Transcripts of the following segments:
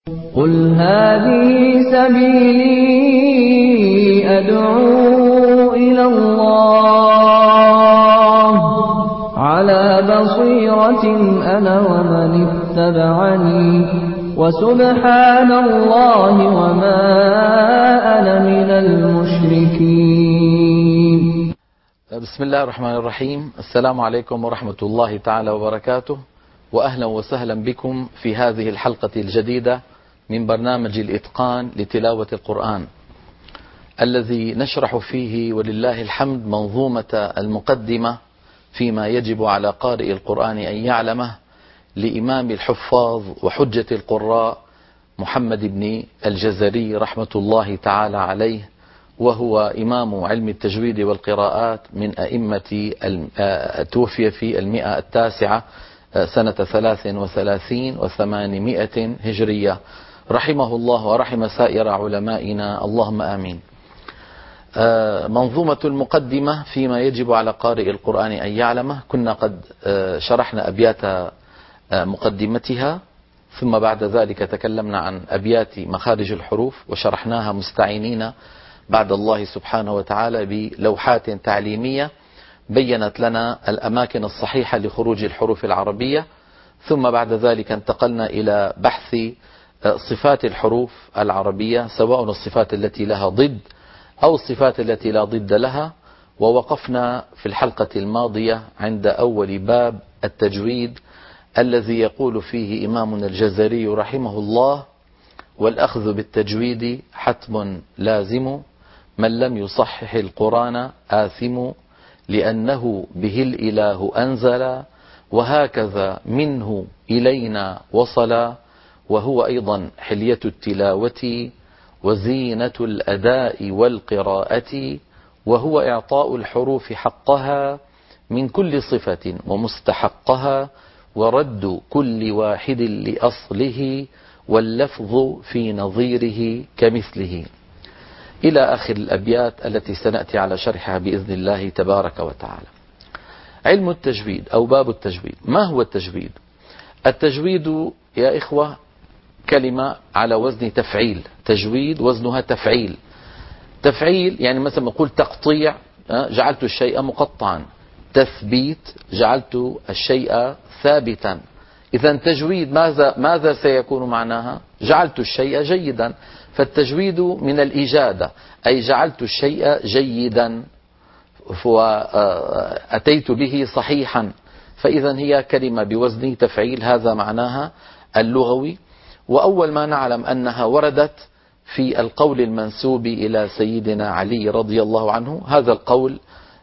قل هذه سبيلي أدعو إلى الله على بصيرة أنا ومن اتبعني وسبحان الله وما أنا من المشركين. بسم الله الرحمن الرحيم. السلام عليكم ورحمة الله تعالى وبركاته، وأهلا وسهلا بكم في هذه الحلقة الجديدة من برنامج الإتقان لتلاوة القرآن، الذي نشرح فيه ولله الحمد منظومة المقدمة فيما يجب على قارئ القرآن أن يعلمه لإمام الحفاظ وحجة القراء محمد بن الجزري رحمة الله تعالى عليه، وهو إمام علم التجويد والقراءات من أئمة توفي في 109 سنة 33 و800 هجرية، رحمه الله ورحم سائر علمائنا، اللهم آمين. منظومة المقدمة فيما يجب على قارئ القرآن أن يعلمه، كنا قد شرحنا أبيات مقدمتها، ثم بعد ذلك تكلمنا عن أبيات مخارج الحروف وشرحناها مستعينين بعد الله سبحانه وتعالى بلوحات تعليمية بيّنت لنا الأماكن الصحيحة لخروج الحروف العربية. ثم بعد ذلك انتقلنا إلى بحث صفات الحروف العربية، سواء الصفات التي لها ضد أو الصفات التي لا ضد لها، ووقفنا في الحلقة الماضية عند أول باب التجويد الذي يقول فيه إمامنا الجزري رحمه الله: والأخذ بالتجويد حتم لازم، من لم يصحح القرآن آثم، لأنه به الإله أنزل، وهكذا منه إلينا وصل، وهو أيضا حلية التلاوة وزينة الأداء والقراءة، وهو إعطاء الحروف حقها من كل صفة ومستحقها، ورد كل واحد لأصله، واللفظ في نظيره كمثله، إلى آخر الأبيات التي سنأتي على شرحها بإذن الله تبارك وتعالى. علم التجويد أو باب التجويد. ما هو التجويد؟ التجويد يا إخوة كلمة على وزن تفعيل، تجويد وزنها تفعيل. تفعيل يعني مثلا نقول تقطيع، جعلت الشيء مقطعا. تثبيت، جعلت الشيء ثابتا. إذا تجويد ماذا سيكون معناها؟ جعلت الشيء جيدا. فالتجويد من الإجادة، أي جعلت الشيء جيدا وأتيت به صحيحا. فإذا هي كلمة بوزن تفعيل، هذا معناها اللغوي. وأول ما نعلم أنها وردت في القول المنسوب إلى سيدنا علي رضي الله عنه. هذا القول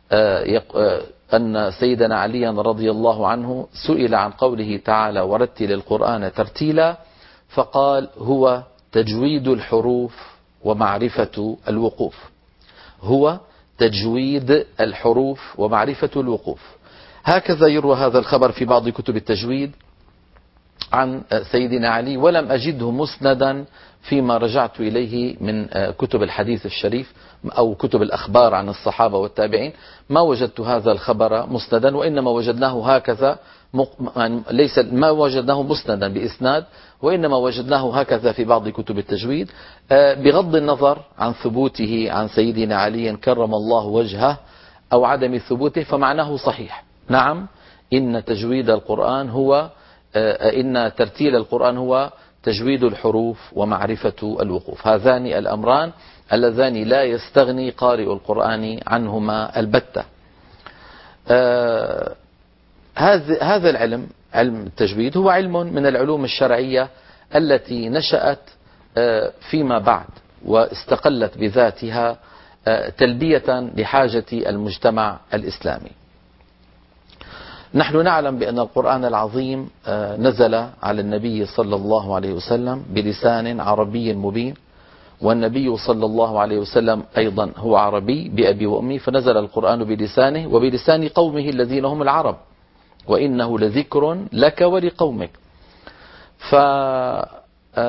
أن سيدنا علي رضي الله عنه سئل عن قوله تعالى: ورتل القرآن ترتيلا، فقال: هو تجويد الحروف ومعرفة الوقوف. هو تجويد الحروف ومعرفة الوقوف. هكذا يروى هذا الخبر في بعض كتب التجويد عن سيدنا علي، ولم أجده مسندا فيما رجعت إليه من كتب الحديث الشريف أو كتب الأخبار عن الصحابة والتابعين. ما وجدت هذا الخبر مسندا، وإنما وجدناه هكذا، ليس ما وجدناه مسندا بإسناد، وإنما وجدناه هكذا في بعض كتب التجويد، بغض النظر عن ثبوته عن سيدنا علي كرم الله وجهه أو عدم ثبوته، فمعناه صحيح. نعم، إن تجويد القرآن هو إن ترتيل القرآن هو تجويد الحروف ومعرفة الوقوف. هذان الأمران اللذان لا يستغني قارئ القرآن عنهما البتة. هذا العلم، علم التجويد، هو علم من العلوم الشرعية التي نشأت فيما بعد واستقلت بذاتها تلبية لحاجة المجتمع الإسلامي. نحن نعلم بأن القرآن العظيم نزل على النبي صلى الله عليه وسلم بلسان عربي مبين، والنبي صلى الله عليه وسلم أيضا هو عربي بأبي وأمي، فنزل القرآن بلسانه وبلسان قومه الذين هم العرب، وإنه لذكر لك ولقومك. فلما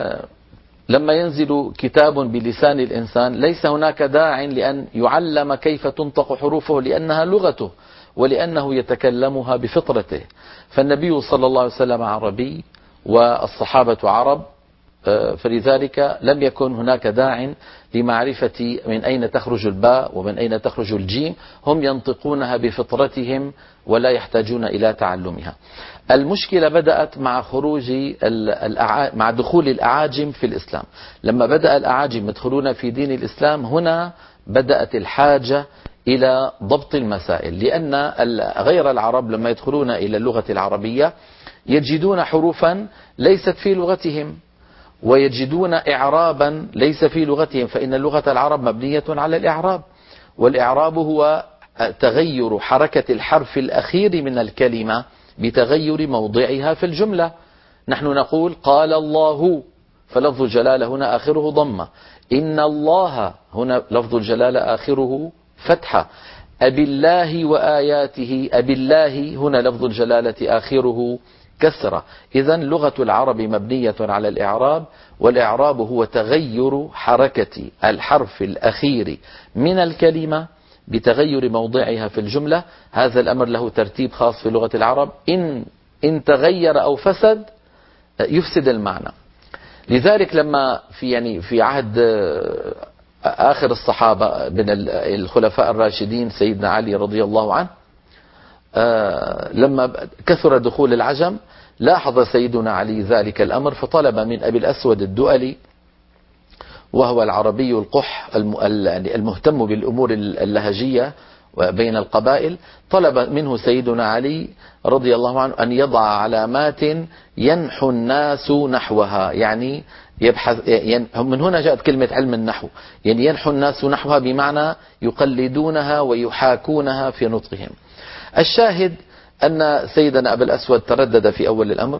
ينزل كتاب بلسان الإنسان ليس هناك داع لأن يعلم كيف تنطق حروفه، لأنها لغته ولأنه يتكلمها بفطرته. فالنبي صلى الله عليه وسلم عربي والصحابة عرب، فلذلك لم يكن هناك داع لمعرفة من أين تخرج الباء ومن أين تخرج الجيم، هم ينطقونها بفطرتهم ولا يحتاجون إلى تعلمها. المشكلة بدأت مع دخول الأعاجم في الإسلام. لما بدأ الأعاجم يدخلون في دين الإسلام، هنا بدأت الحاجة إلى ضبط المسائل، لأن غير العرب لما يدخلون إلى اللغة العربية يجدون حروفا ليست في لغتهم، ويجدون إعرابا ليس في لغتهم، فإن لغة العرب مبنية على الإعراب، والإعراب هو تغير حركة الحرف الأخير من الكلمة بتغير موضعها في الجملة. نحن نقول قال الله، فلفظ الجلالة هنا آخره ضمة. إن الله هنا لفظ الجلالة آخره فتحة. أبي الله وآياته، أبي الله هنا لفظ الجلالة آخره كسرة. إذن لغة العرب مبنية على الإعراب، والإعراب هو تغير حركة الحرف الأخير من الكلمة بتغير موضعها في الجملة. هذا الأمر له ترتيب خاص في لغة العرب، إن تغير أو فسد يفسد المعنى. لذلك لما في عهد آخر الصحابة من الخلفاء الراشدين سيدنا علي رضي الله عنه، لما كثر دخول العجم لاحظ سيدنا علي ذلك الأمر، فطلب من أبي الأسود الدؤلي، وهو العربي القح المهتم بالأمور اللهجية بين القبائل، طلب منه سيدنا علي رضي الله عنه أن يضع علامات ينحو الناس نحوها. يعني يبحث، من هنا جاءت كلمة علم النحو، يعني ينحو الناس نحوها بمعنى يقلدونها ويحاكونها في نطقهم. الشاهد أن سيدنا أبا الأسود تردد في أول الأمر،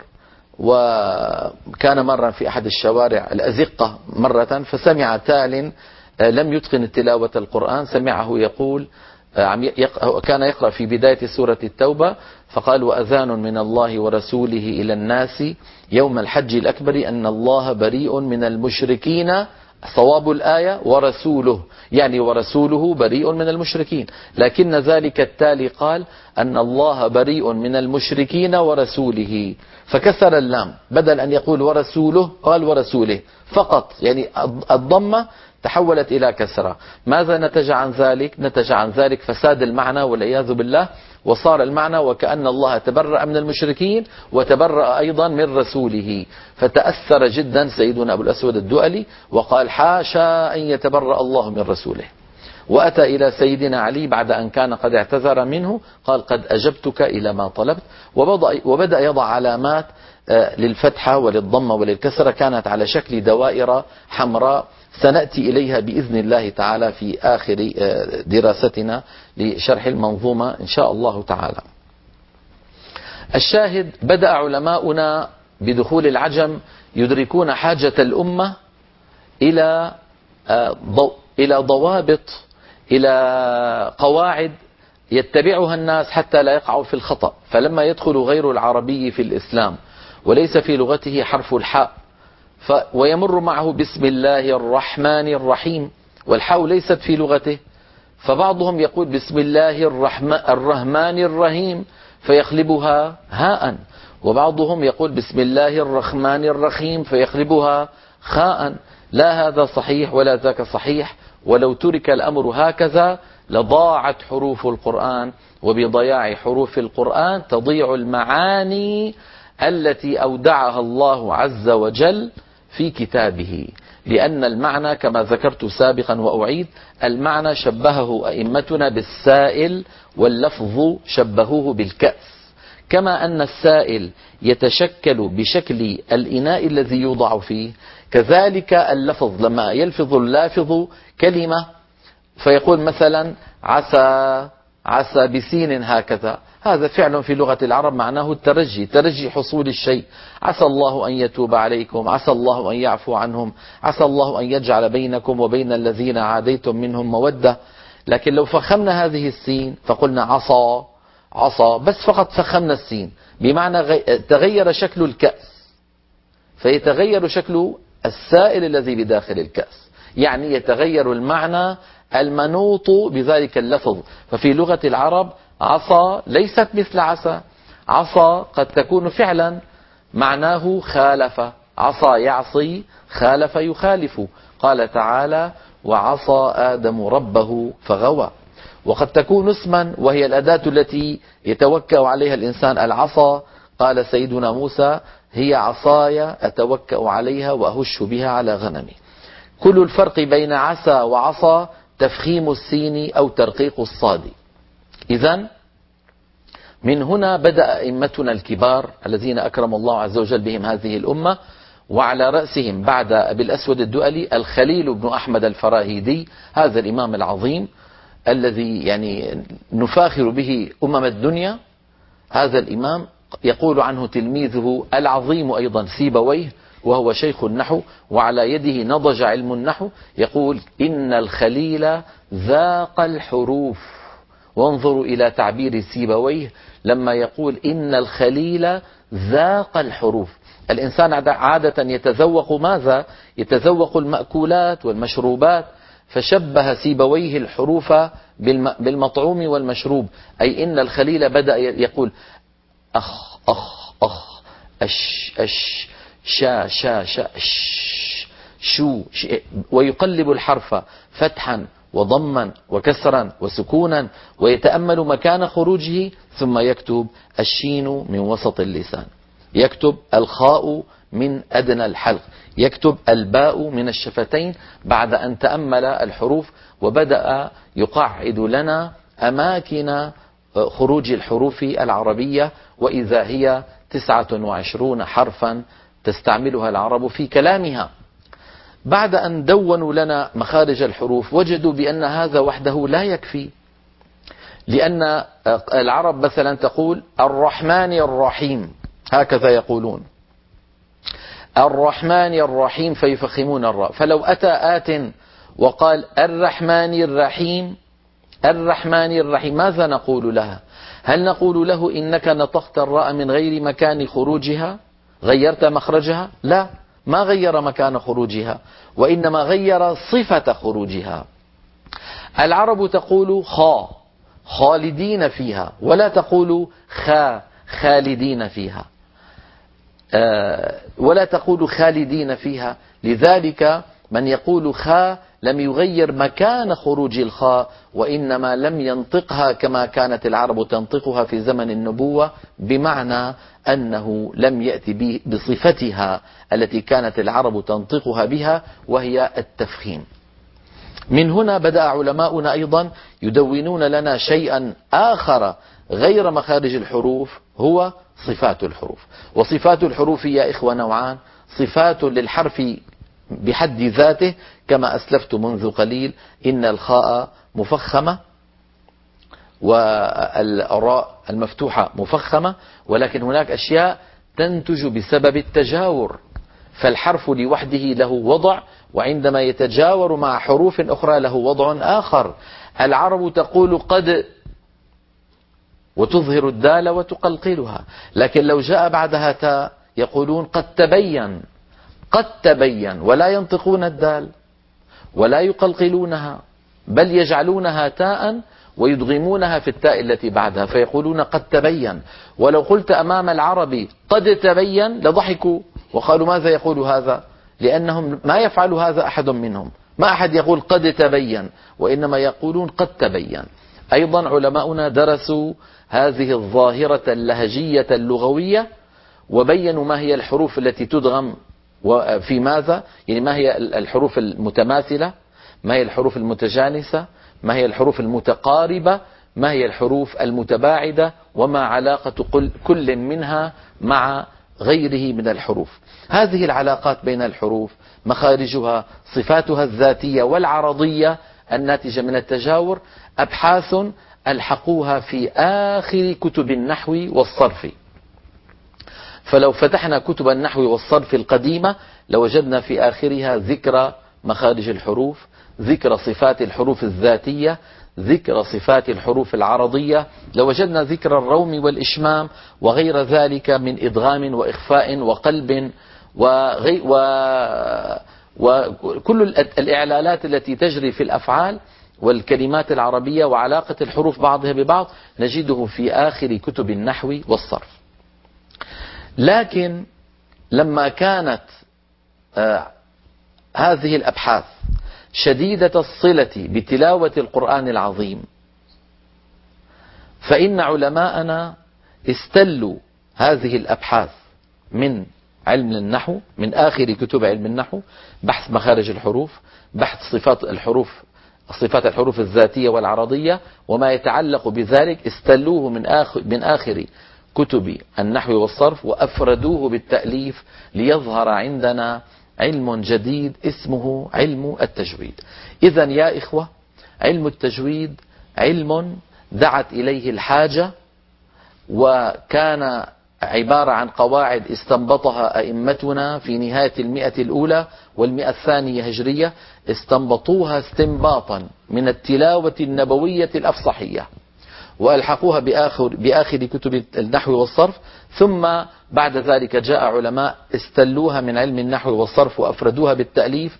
وكان مرة في أحد الشوارع الأزقة مرة، فسمع تال لم يتقن تلاوة القرآن، سمعه يقول، كان يقرأ في بداية سورة التوبة، فقال وأذان من الله ورسوله إلى الناس يوم الحج الأكبر أن الله بريء من المشركين. صواب الآية ورسوله، يعني ورسوله بريء من المشركين، لكن ذلك التالي قال أن الله بريء من المشركين ورسوله، فكسر اللام، بدل أن يقول ورسوله قال ورسوله فقط، يعني الضمة تحولت إلى كسرة. ماذا نتج عن ذلك؟ نتج عن ذلك فساد المعنى والعياذ بالله، وصار المعنى وكأن الله تبرأ من المشركين وتبرأ أيضا من رسوله. فتأثر جدا سيدنا أبو الأسود الدؤلي وقال حاشا أن يتبرأ الله من رسوله، وأتى إلى سيدنا علي بعد أن كان قد اعتذر منه، قال قد أجبتك إلى ما طلبت، وبدأ يضع علامات للفتحة وللضمة وللكسرة، كانت على شكل دوائر حمراء، سنأتي إليها بإذن الله تعالى في آخر دراستنا لشرح المنظومة إن شاء الله تعالى. الشاهد، بدأ علماؤنا بدخول العجم يدركون حاجة الأمة إلى ضوابط، إلى قواعد يتبعها الناس حتى لا يقعوا في الخطأ. فلما يدخل غير العربي في الإسلام وليس في لغته حرف الحاء، ويمر معه بسم الله الرحمن الرحيم، والحاء ليست في لغته، فبعضهم يقول بسم الله الرحمن الرحيم فيقلبها هاء، وبعضهم يقول بسم الله الرحمن الرحيم فيقلبها خاء. لا هذا صحيح ولا ذاك صحيح، ولو ترك الأمر هكذا لضاعت حروف القرآن، وبضياع حروف القرآن تضيع المعاني التي أودعها الله عز وجل في كتابه. لأن المعنى كما ذكرت سابقا وأعيد، المعنى شبهه أئمتنا بالسائل، واللفظ شبهوه بالكأس. كما أن السائل يتشكل بشكل الإناء الذي يوضع فيه، كذلك اللفظ لما يلفظ اللافظ كلمة فيقول مثلا عسى بسين هكذا، هذا فعل في لغة العرب معناه الترجي، ترجي حصول الشيء. عسى الله أن يتوب عليكم، عسى الله أن يعفو عنهم، عسى الله أن يجعل بينكم وبين الذين عاديتم منهم مودة. لكن لو فخمنا هذه السين فقلنا عصا بس فقط فخمنا السين، بمعنى تغير شكل الكأس، فيتغير شكل السائل الذي بداخل الكأس، يعني يتغير المعنى المنوط بذلك اللفظ. ففي لغة العرب عصا ليست مثل عسى، عصا قد تكون فعلا معناه خالف، عصى يعصي، خالف يخالف. قال تعالى: وعصى آدم ربه فغوى. وقد تكون اسما وهي الأداة التي يتوكأ عليها الإنسان، العصا. قال سيدنا موسى: هي عصاي أتوكأ عليها وأهش بها على غنمي. كل الفرق بين عسى وعصى تفخيم السين أو ترقيق الصاد. إذن من هنا بدأ أئمتنا الكبار الذين أكرم الله عز وجل بهم هذه الأمة، وعلى رأسهم بعد أبي الأسود الدؤلي الخليل بن أحمد الفراهيدي، هذا الإمام العظيم الذي يعني نفاخر به أمم الدنيا. هذا الإمام يقول عنه تلميذه العظيم أيضا سيبويه، وهو شيخ النحو وعلى يده نضج علم النحو، يقول: إن الخليل ذاق الحروف. وانظروا إلى تعبير سيبويه لما يقول إن الخليل ذاق الحروف. الإنسان عادة يتذوق ماذا؟ يتذوق المأكولات والمشروبات، فشبه سيبويه الحروف بالمطعوم والمشروب، أي إن الخليل بدأ يقول أخ أخ أخ، أش أش، شا شا شا، شو، ويقلب الحرف فتحا وضما وكسرا وسكونا، ويتأمل مكان خروجه، ثم يكتب الشين من وسط اللسان، يكتب الخاء من أدنى الحلق، يكتب الباء من الشفتين، بعد أن تأمل الحروف وبدأ يقعد لنا أماكن خروج الحروف العربية، وإذا هي 29 حرفا تستعملها العرب في كلامها. بعد أن دونوا لنا مخارج الحروف وجدوا بأن هذا وحده لا يكفي، لأن العرب مثلا تقول الرحمن الرحيم، هكذا يقولون الرحمن الرحيم فيفخمون الراء. فلو أتى آت وقال الرحمن الرحيم، الرحمن الرحيم، ماذا نقول لها؟ هل نقول له إنك نطقت الراء من غير مكان خروجها، غيرت مخرجها؟ لا، ما غير مكان خروجها، وإنما غير صفة خروجها. العرب تقول خا، خالدين فيها، ولا تقول خا، خالدين فيها، ولا تقول خالدين فيها. لذلك من يقول خا لم يغير مكان خروج الخاء، وإنما لم ينطقها كما كانت العرب تنطقها في زمن النبوة، بمعنى أنه لم يأتي بصفتها التي كانت العرب تنطقها بها، وهي التفخيم. من هنا بدأ علماؤنا أيضا يدونون لنا شيئا آخر غير مخارج الحروف، هو صفات الحروف. وصفات الحروف يا إخوة نوعان: صفات للحرف بحد ذاته كما أسلفت منذ قليل، إن الخاء مفخمة والراء المفتوحة مفخمة، ولكن هناك أشياء تنتج بسبب التجاور، فالحرف لوحده له وضع، وعندما يتجاور مع حروف أخرى له وضع آخر. العرب تقول قد وتظهر الدال وتقلقلها، لكن لو جاء بعدها تاء يقولون قد تبين، قد تبين، ولا ينطقون الدال ولا يقلقلونها، بل يجعلونها تاء ويدغمونها في التاء التي بعدها، فيقولون قد تبين. ولو قلت أمام العربي قد تبين لضحكوا وقالوا ماذا يقول هذا، لأنهم ما يفعل هذا أحد منهم، ما أحد يقول قد تبين، وإنما يقولون قد تبين. أيضا علماؤنا درسوا هذه الظاهرة اللهجية اللغوية، وبينوا ما هي الحروف التي تدغم وفي ماذا، يعني ما هي الحروف المتماثلة، ما هي الحروف المتجانسة، ما هي الحروف المتقاربة، ما هي الحروف المتباعدة، وما علاقة كل منها مع غيره من الحروف. هذه العلاقات بين الحروف، مخارجها، صفاتها الذاتية والعرضية الناتجة من التجاور، أبحاث ألحقوها في آخر كتب النحو والصرف. فلو فتحنا كتب النحو والصرف القديمة لوجدنا في آخرها ذكر مخارج الحروف، ذكر صفات الحروف الذاتية، ذكر صفات الحروف العرضية، لوجدنا ذكر الروم والإشمام وغير ذلك من إدغام وإخفاء وقلب وكل الإعلالات التي تجري في الأفعال والكلمات العربية وعلاقة الحروف بعضها ببعض نجده في آخر كتب النحو والصرف. لكن لما كانت هذه الأبحاث شديدة الصلة بتلاوة القرآن العظيم، فإن علماءنا استلوا هذه الأبحاث من علم النحو، من آخر كتب علم النحو، بحث مخارج الحروف، بحث صفات الحروف الذاتية والعرضية وما يتعلق بذلك، استلوه من آخر كتب النحو والصرف وأفردوه بالتأليف ليظهر عندنا علم جديد اسمه علم التجويد. إذن يا إخوة، علم التجويد علم دعت إليه الحاجة، وكان عبارة عن قواعد استنبطها أئمتنا في نهاية 100 الأولى وال100 هجرية، استنبطوها استنباطا من التلاوة النبوية الأفصحية وألحقوها بآخر كتب النحو والصرف، ثم بعد ذلك جاء علماء استلوها من علم النحو والصرف وأفردوها بالتأليف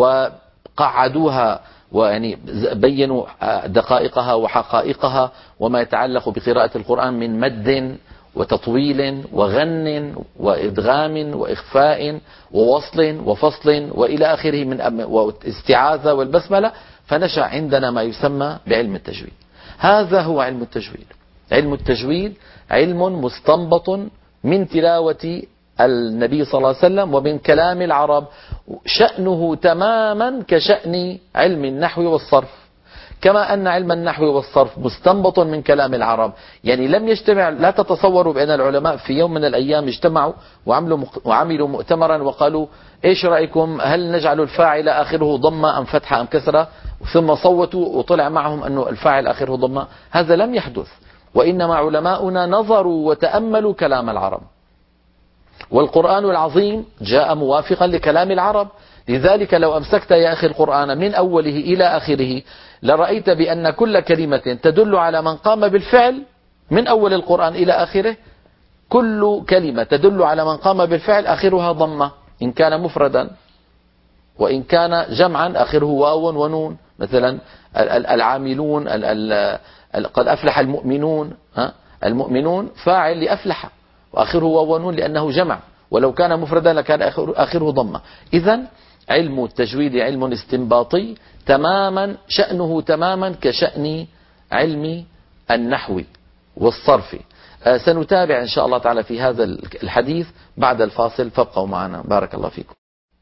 وقعدوها، ويعني بينوا دقائقها وحقائقها وما يتعلق بقراءة القرآن من مد وتطويل وغن وإدغام وإخفاء ووصل وفصل وإلى آخره من واستعاذة والبسملة، فنشأ عندنا ما يسمى بعلم التجويد. هذا هو علم التجويد. علم التجويد علم مستنبط من تلاوة النبي صلى الله عليه وسلم ومن كلام العرب، شأنه تماما كشأن علم النحو والصرف، كما أن علم النحو والصرف مستنبط من كلام العرب. يعني لم يجتمع، لا تتصوروا بأن العلماء في يوم من الأيام اجتمعوا وعملوا مؤتمرا وقالوا إيش رأيكم، هل نجعل الفاعل آخره ضمة أم فتحة أم كسرة، ثم صوتوا وطلع معهم أنه الفاعل آخره ضمة. هذا لم يحدث، وإنما علماؤنا نظروا وتأملوا كلام العرب، والقرآن العظيم جاء موافقا لكلام العرب. لذلك لو أمسكت يا أخي القرآن من أوله إلى آخره لرأيت بأن كل كلمة تدل على من قام بالفعل، من أول القرآن إلى آخره كل كلمة تدل على من قام بالفعل آخرها ضمة إن كان مفردا، وإن كان جمعا آخره واو ونون، مثلا العاملون، قد أفلح المؤمنون، المؤمنون فاعل لأفلح وآخره واو ونون لأنه جمع، ولو كان مفردا لكان آخره ضمة. إذن علم التجويد علم استنباطي تماما، شأنه تماما كشأن علم النحو والصرف. سنتابع إن شاء الله تعالى في هذا الحديث بعد الفاصل، فابقوا معنا. بارك الله فيكم.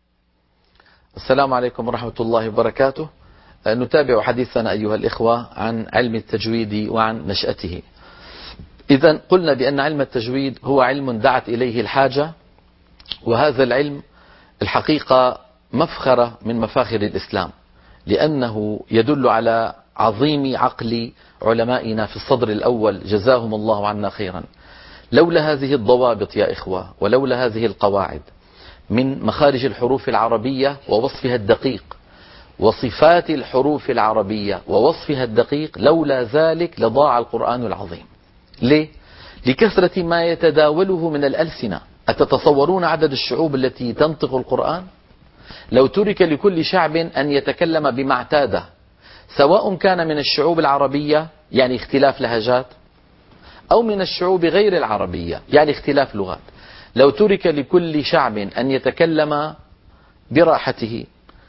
السلام عليكم ورحمة الله وبركاته. نتابع حديثنا أيها الإخوة عن علم التجويد وعن نشأته. إذن قلنا بأن علم التجويد هو علم دعت إليه الحاجة، وهذا العلم الحقيقة مفخرة من مفاخر الإسلام، لأنه يدل على عظيم عقل علمائنا في الصدر الأول جزاهم الله عنا خيرا. لولا هذه الضوابط يا إخوة، ولولا هذه القواعد من مخارج الحروف العربية ووصفها الدقيق، وصفات الحروف العربية ووصفها الدقيق، لولا ذلك لضاع القرآن العظيم. ليه؟ لكثرة ما يتداوله من الألسنة. أتتصورون عدد الشعوب التي تنطق القرآن؟ لو ترك لكل شعب أن يتكلم بما اعتاده، سواء كان من الشعوب العربية يعني اختلاف لهجات، أو من الشعوب غير العربية يعني اختلاف لغات، لو ترك لكل شعب أن يتكلم براحته،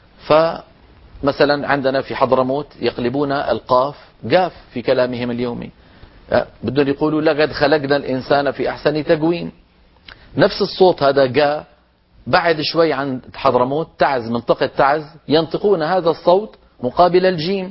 فمثلا عندنا في حضرموت يقلبون القاف قاف في كلامهم اليومي، بدهم يقولوا لقد خلقنا الإنسان في أحسن تقويم. نفس الصوت هذا قا، بعد شوي عن حضرموت تعز، منطقة تعز، ينطقون هذا الصوت مقابل الجيم.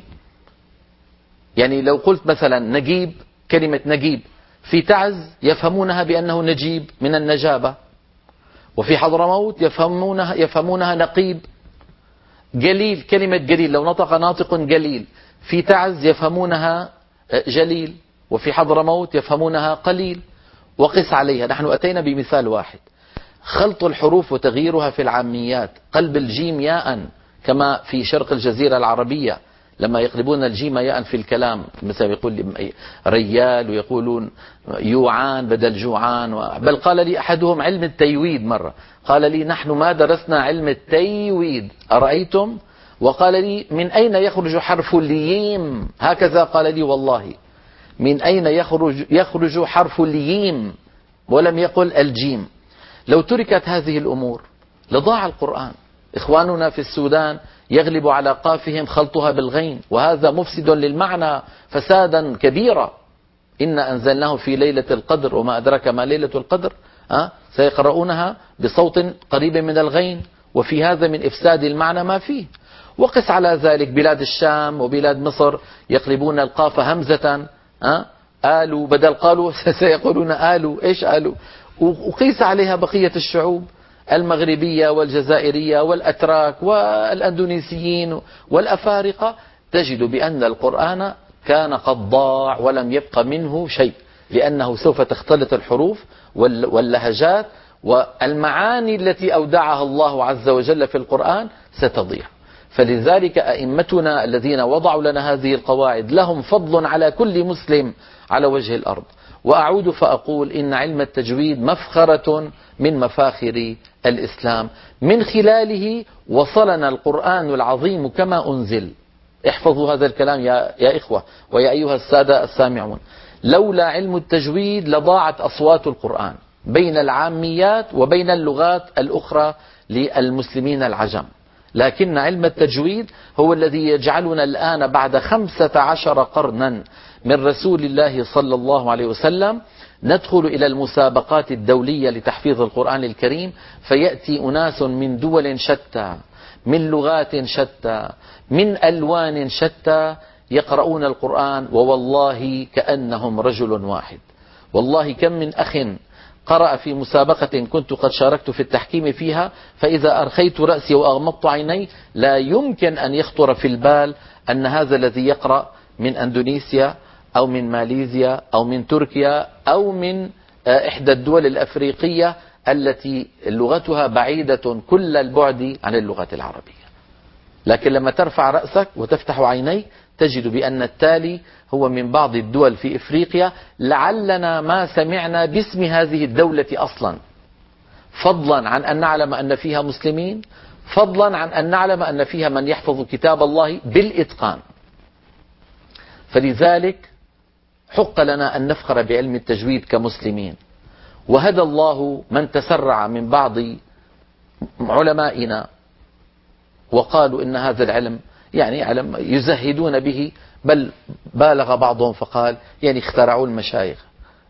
يعني لو قلت مثلا نجيب، كلمة نجيب في تعز يفهمونها بأنه نجيب من النجابة، وفي حضرموت يفهمونها نقيب. قليل، كلمة قليل لو نطق ناطق قليل في تعز يفهمونها جليل، وفي حضرموت يفهمونها قليل. وقس عليها، نحن أتينا بمثال واحد، خلط الحروف وتغييرها في العاميات، قلب الجيم ياء كما في شرق الجزيرة العربية لما يقلبون الجيم ياء في الكلام، مثلا يقول ريال ويقولون يوعان بدل جوعان. بل قال لي أحدهم علم التيويد مرة، قال لي نحن ما درسنا علم التيويد أرأيتم؟ وقال لي من أين يخرج حرف الييم؟ هكذا قال لي والله، من أين يخرج حرف الييم، ولم يقل الجيم. لو تركت هذه الأمور لضاع القرآن. إخواننا في السودان يغلب على قافهم خلطها بالغين، وهذا مفسد للمعنى فسادا كبيرا. إنا أنزلناه في ليلة القدر وما أدراك ما ليلة القدر، سيقرؤونها بصوت قريب من الغين، وفي هذا من إفساد المعنى ما فيه. وقس على ذلك بلاد الشام وبلاد مصر يقلبون القاف همزة، آلوا بدل قالوا سيقولون آلوا. إيش آلوا؟ وقيس عليها بقية الشعوب المغربية والجزائرية والأتراك والأندونيسيين والأفارقة، تجد بأن القرآن كان قد ضاع ولم يبق منه شيء، لأنه سوف تختلط الحروف واللهجات، والمعاني التي أودعها الله عز وجل في القرآن ستضيع. فلذلك أئمتنا الذين وضعوا لنا هذه القواعد لهم فضل على كل مسلم على وجه الأرض. وأعود فأقول إن علم التجويد مفخرة من مفاخر الإسلام، من خلاله وصلنا القرآن العظيم كما أنزل. احفظوا هذا الكلام يا إخوة ويا أيها السادة السامعون. لولا علم التجويد لضاعت أصوات القرآن بين العاميات وبين اللغات الأخرى للمسلمين العجم، لكن علم التجويد هو الذي يجعلنا الآن بعد 15 قرنا من رسول الله صلى الله عليه وسلم ندخل إلى المسابقات الدولية لتحفيظ القرآن الكريم، فيأتي أناس من دول شتى، من لغات شتى، من ألوان شتى، يقرؤون القرآن ووالله كأنهم رجل واحد. والله كم من أخ قرأ في مسابقة كنت قد شاركت في التحكيم فيها، فإذا أرخيت رأسي وأغمضت عيني لا يمكن أن يخطر في البال أن هذا الذي يقرأ من أندونيسيا أو من ماليزيا أو من تركيا أو من إحدى الدول الأفريقية التي لغتها بعيدة كل البعد عن اللغة العربية. لكن لما ترفع رأسك وتفتح عينيك تجد بأن التالي هو من بعض الدول في إفريقيا لعلنا ما سمعنا باسم هذه الدولة أصلا، فضلا عن أن نعلم أن فيها مسلمين، فضلا عن أن نعلم أن فيها من يحفظ كتاب الله بالإتقان. فلذلك حق لنا أن نفخر بعلم التجويد كمسلمين. وهدى الله من تسرع من بعض علمائنا وقالوا إن هذا العلم يعني علم يزهدون به، بل بالغ بعضهم فقال يعني اخترعوا المشايخ.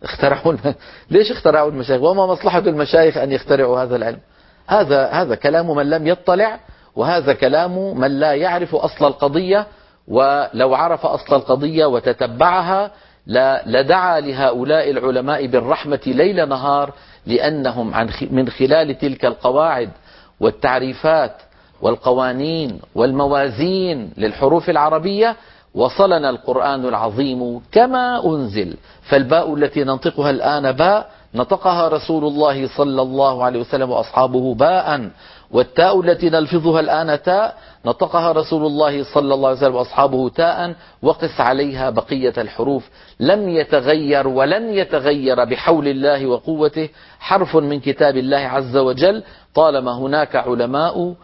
ليش اخترعوا المشايخ؟ وما مصلحة المشايخ أن يخترعوا هذا العلم؟ هذا كلام من لم يطلع، وهذا كلام من لا يعرف أصل القضية. ولو عرف أصل القضية وتتبعها لدعا لهؤلاء العلماء بالرحمة ليل نهار، لأنهم من خلال تلك القواعد والتعريفات والقوانين والموازين للحروف العربية وصلنا القرآن العظيم كما أنزل. فالباء التي ننطقها الآن باء نطقها رسول الله صلى الله عليه وسلم وأصحابه باء، والتاء التي نلفظها الآن تاء نطقها رسول الله صلى الله عليه وسلم وأصحابه تاء. وقس عليها بقية الحروف، لم يتغير ولن يتغير بحول الله وقوته حرف من كتاب الله عز وجل طالما هناك علماء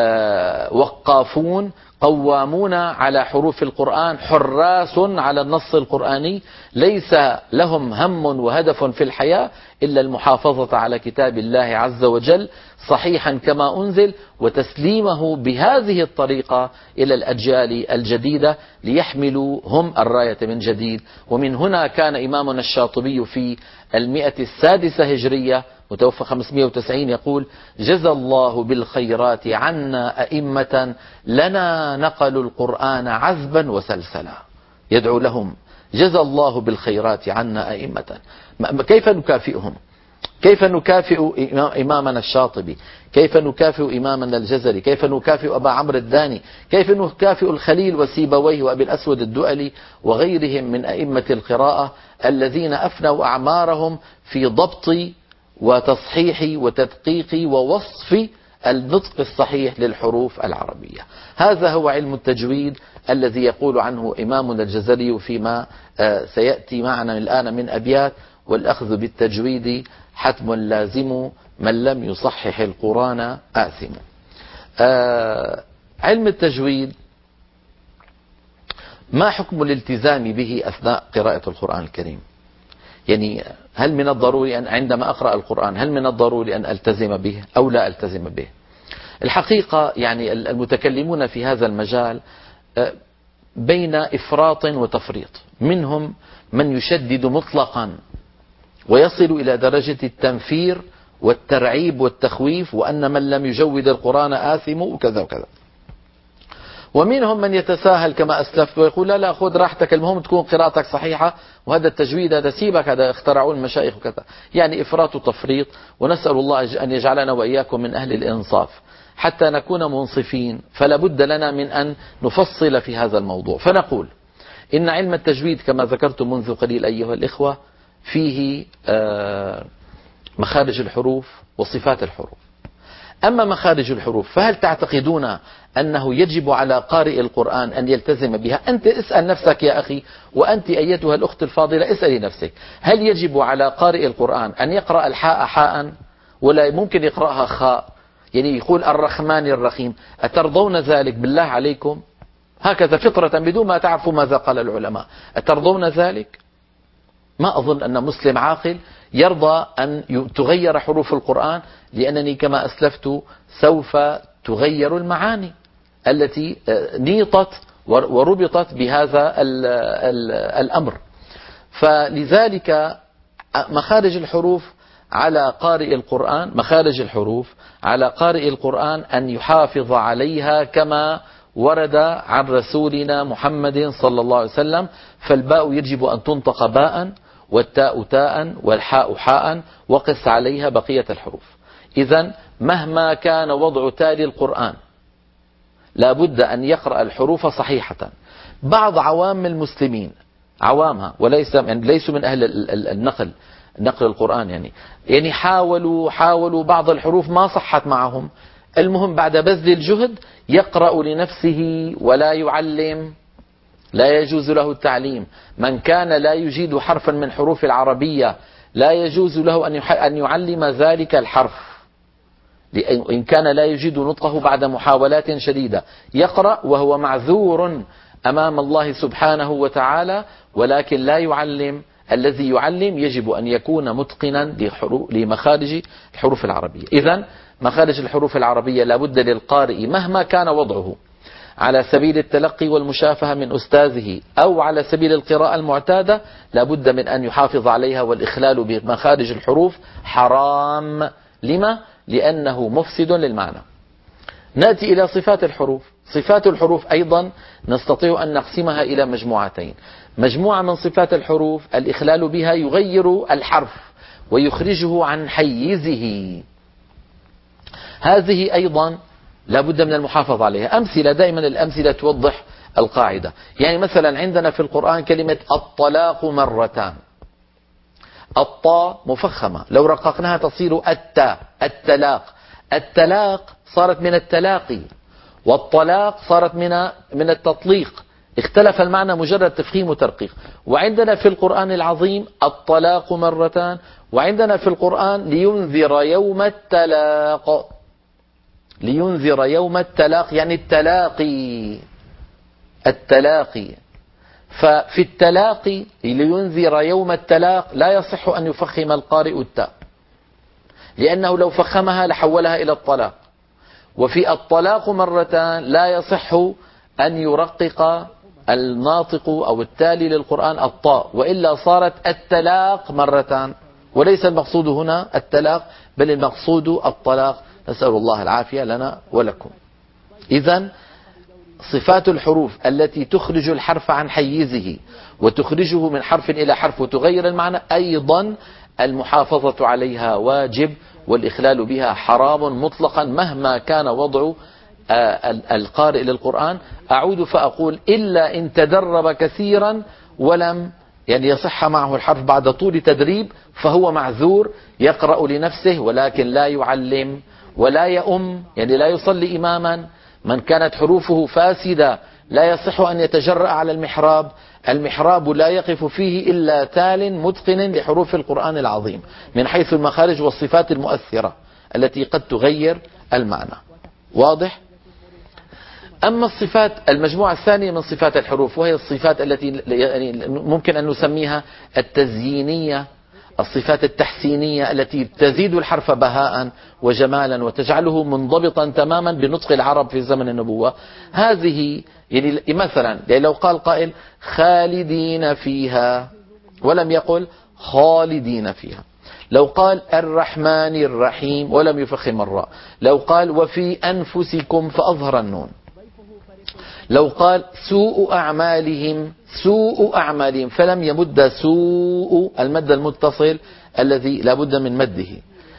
وقافون قوامون على حروف القرآن، حراس على النص القرآني، ليس لهم هم وهدف في الحياة إلا المحافظة على كتاب الله عز وجل صحيحا كما أنزل، وتسليمه بهذه الطريقة إلى الأجيال الجديدة ليحملوا هم الراية من جديد. ومن هنا كان إمامنا الشاطبي في 106 هجرية متوفى 590 يقول: جزى الله بالخيرات عنا أئمة لنا نقلوا القرآن عذبا وسلسلا. يدعو لهم: جزى الله بالخيرات عنا أئمة. كيف نكافئهم؟ كيف نكافئ إمامنا الشاطبي؟ كيف نكافئ إمامنا الجزري؟ كيف نكافئ أبا عمرو الداني؟ كيف نكافئ الخليل وسيبويه وأبي الأسود الدؤلي وغيرهم من أئمة القراءة الذين أفنوا أعمارهم في ضبط وتصحيح وتدقيق ووصف النطق الصحيح للحروف العربية؟ هذا هو علم التجويد الذي يقول عنه إمامنا الجزري فيما سيأتي معنا الآن من أبيات: والأخذ بالتجويد حتم لازم من لم يصحح القرآن آثم. علم التجويد ما حكم الالتزام به أثناء قراءة القرآن الكريم؟ يعني هل من الضروري أن عندما أقرأ القرآن هل من الضروري أن ألتزم به أو لا ألتزم به؟ الحقيقة يعني المتكلمون في هذا المجال بين إفراط وتفريط، منهم من يشدد مطلقا ويصل إلى درجة التنفير والترعيب والتخويف، وأن من لم يجود القرآن آثم وكذا وكذا. ومنهم من يتساهل كما أسلفت ويقول لا خذ راحتك، المهم تكون قراءتك صحيحة، وهذا التجويد هذا سيبك، هذا اخترعوه المشايخ وكذا. يعني إفراط وتفريط. ونسأل الله أن يجعلنا وإياكم من أهل الإنصاف حتى نكون منصفين. فلا بد لنا من أن نفصل في هذا الموضوع، فنقول إن علم التجويد كما ذكرت منذ قليل أيها الإخوة فيه مخارج الحروف وصفات الحروف. أما مخارج الحروف فهل تعتقدون أنه يجب على قارئ القرآن أن يلتزم بها؟ أنت اسأل نفسك يا أخي، وأنت أيتها الأخت الفاضلة اسألي نفسك، هل يجب على قارئ القرآن أن يقرأ الحاء حاء ولا ممكن يقرأها خاء؟ يعني يقول الرحمن الرحيم، أترضون ذلك بالله عليكم؟ هكذا فطرة بدون ما تعرفوا ماذا قال العلماء، أترضون ذلك؟ ما أظن أن مسلم عاقل يرضى أن تغير حروف القرآن، لأنني كما أسلفت سوف تغير المعاني التي نيطت وربطت بهذا الأمر. فلذلك مخارج الحروف على قارئ القرآن، مخارج الحروف على قارئ القرآن أن يحافظ عليها كما ورد عن رسولنا محمد صلى الله عليه وسلم. فالباء يجب أن تنطق باء، والتاء تاء، والحاء حاء، وقس عليها بقية الحروف. إذن مهما كان وضع تالي القرآن لا بد أن يقرأ الحروف صحيحة. بعض عوام المسلمين، عوامها ليسوا من أهل نقل القرآن، يعني حاولوا بعض الحروف ما صحت معهم، المهم بعد بذل الجهد يقرأ لنفسه ولا يعلم، لا يجوز له التعليم. من كان لا يجيد حرفا من حروف العربية لا يجوز له أن يعلم ذلك الحرف، إن كان لا يجيد نطقه بعد محاولات شديدة. يقرأ وهو معذور أمام الله سبحانه وتعالى، ولكن لا يعلم. الذي يعلم يجب أن يكون متقنا لمخارج الحروف العربية. إذن مخارج الحروف العربية لا بد للقارئ مهما كان وضعه، على سبيل التلقي والمشافهة من أستاذه أو على سبيل القراءة المعتادة، لا بد من أن يحافظ عليها. والإخلال بمخارج الحروف حرام. لما؟ لأنه مفسد للمعنى. نأتي إلى صفات الحروف. صفات الحروف أيضا نستطيع أن نقسمها إلى مجموعتين. مجموعة من صفات الحروف الإخلال بها يغير الحرف ويخرجه عن حيزه، هذه أيضا لا بد من المحافظة عليها. أمثلة، دائما الأمثلة توضح القاعدة. يعني مثلا عندنا في القرآن كلمة الطلاق مرتان، الطاء مفخمة، لو رققناها تصير التاء، التلاق صارت من التلاقي، والطلاق صارت من التطليق. اختلف المعنى مجرد تفخيم وترقيق. وعندنا في القرآن العظيم الطلاق مرتان، وعندنا في القرآن لينذر يوم التلاق، لينذر يوم التلاق يعني التلاقي. ففي التلاقي لينذر يوم التلاق لا يصح أن يفخم القارئ التاء، لأنه لو فخمها لحولها إلى الطلاق. وفي الطلاق مرتان لا يصح أن يرقق الناطق أو التالي للقرآن الطاء، وإلا صارت التلاق مرتان، وليس المقصود هنا التلاق بل المقصود الطلاق. نسأل الله العافية لنا ولكم. إذن صفات الحروف التي تخرج الحرف عن حيزه وتخرجه من حرف إلى حرف وتغير المعنى أيضا المحافظة عليها واجب، والإخلال بها حرام مطلقا مهما كان وضع القارئ للقرآن. أعود فأقول إلا إن تدرب كثيرا ولم يصح معه الحرف بعد طول تدريب، فهو معذور، يقرأ لنفسه ولكن لا يعلم ولا يؤم، لا يصلي إماما. من كانت حروفه فاسدة لا يصح أن يتجرأ على المحراب، المحراب لا يقف فيه إلا تال متقن لحروف القرآن العظيم من حيث المخارج والصفات المؤثرة التي قد تغير المعنى. واضح؟ أما الصفات المجموعة الثانية من صفات الحروف، وهي الصفات التي ممكن أن نسميها التزيينية الصفات التحسينية التي تزيد الحرف بهاء وجمالا وتجعله منضبطا تماما بنطق العرب في زمن النبوة. هذه يعني مثلا لو قال قائل خالدين فيها ولم يقل خالدين فيها، لو قال الرحمن الرحيم ولم يفخم الراء، لو قال وفي أنفسكم فأظهر النون، لو قال سوء أعمالهم فلم يمد سوء المد المتصل الذي لا بد من مده.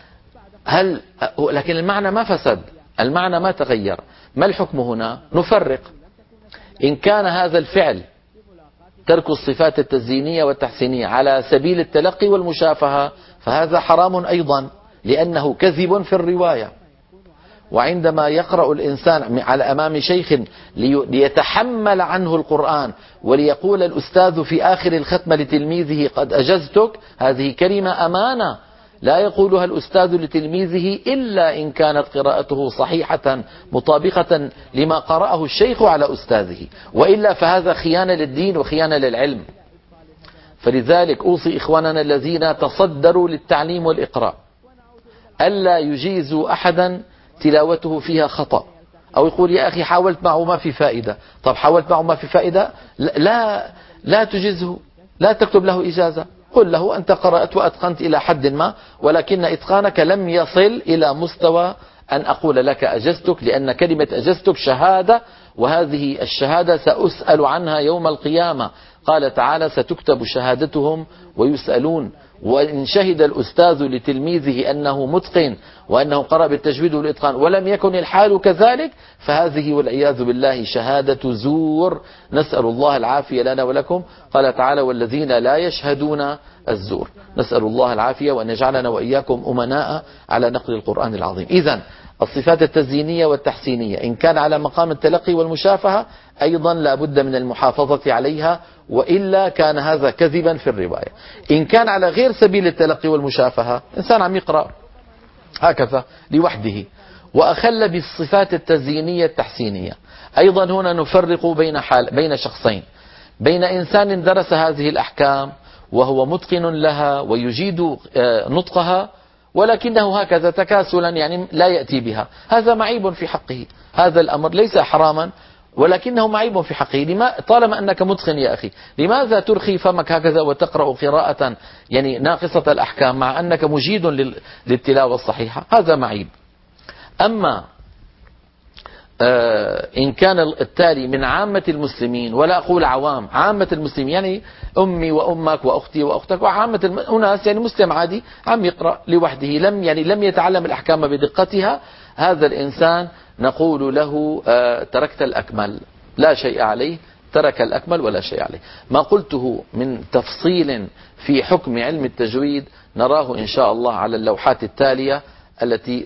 لكن المعنى ما فسد، المعنى ما تغير. ما الحكم هنا؟ نفرق. إن كان هذا الفعل ترك الصفات التزيينية والتحسينية على سبيل التلقي والمشافهة فهذا حرام أيضا، لأنه كذب في الرواية. وعندما يقرأ الإنسان على أمام شيخ ليتحمل عنه القرآن وليقول الأستاذ في آخر الختمة لتلميذه قد أجزتك، هذه كلمة أمانة لا يقولها الأستاذ لتلميذه إلا إن كانت قراءته صحيحة مطابقة لما قرأه الشيخ على أستاذه، وإلا فهذا خيانة للدين وخيانة للعلم. فلذلك أوصي إخواننا الذين تصدروا للتعليم والإقراء ألا يجيزوا أحدا تلاوته فيها خطأ، أو يقول يا أخي حاولت معه ما في فائدة. طب حاولت معه ما في فائدة، لا تجزه، لا تكتب له إجازة، قل له أنت قرأت وأتقنت إلى حد ما، ولكن إتقانك لم يصل إلى مستوى أن أقول لك أجزتك، لأن كلمة أجزتك شهادة، وهذه الشهادة سأسأل عنها يوم القيامة. قال تعالى ستكتب شهادتهم ويسألون. وإن شهد الأستاذ لتلميذه أنه متقن وأنه قرأ بالتجويد والإتقان ولم يكن الحال كذلك فهذه والعياذ بالله شهادة زور، نسأل الله العافية لنا ولكم. قال تعالى والذين لا يشهدون الزور. نسأل الله العافية وأن يجعلنا وإياكم أمناء على نقل القرآن العظيم. إذن الصفات التزيينية والتحسينية إن كان على مقام التلقي والمشافهة أيضا لا بد من المحافظة عليها، وإلا كان هذا كذبا في الرواية. إن كان على غير سبيل التلقي والمشافهة، إنسان عم يقرأ هكذا لوحده وأخل بالصفات التزيينية التحسينية، أيضا هنا نفرق بين شخصين، بين إنسان درس هذه الأحكام وهو متقن لها ويجيد نطقها، ولكنه هكذا تكاسلا يعني لا يأتي بها، هذا معيب في حقه. هذا الأمر ليس حراما ولكنه معيب في حقه. طالما أنك متقن يا أخي، لماذا ترخي فمك هكذا وتقرأ قراءة يعني ناقصة الأحكام مع أنك مجيد للتلاوة الصحيحة؟ هذا معيب. أما إن كان التالي من عامة المسلمين، ولا أقول عوام، عامة المسلمين يعني أمي وأمك وأختي وأختك وعامة الناس، يعني مسلم عادي عم يقرأ لوحده لم يتعلم الأحكام بدقتها، هذا الإنسان نقول له تركت الأكمل لا شيء عليه، ترك الأكمل ولا شيء عليه. ما قلته من تفصيل في حكم علم التجويد نراه إن شاء الله على اللوحات التالية التي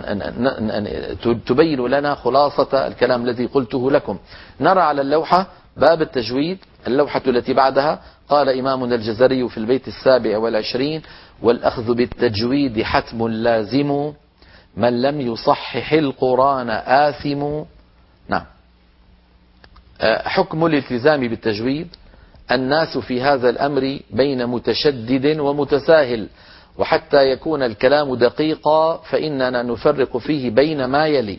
تبين لنا خلاصة الكلام الذي قلته لكم. نرى على اللوحة باب التجويد، اللوحة التي بعدها قال إمامنا الجزري في البيت 27 والأخذ بالتجويد حتم لازم من لم يصحح القرآن آثم. نعم. حكم الالتزام بالتجويد: الناس في هذا الأمر بين متشدد ومتساهل، وحتى يكون الكلام دقيقا فإننا نفرق فيه بين ما يلي: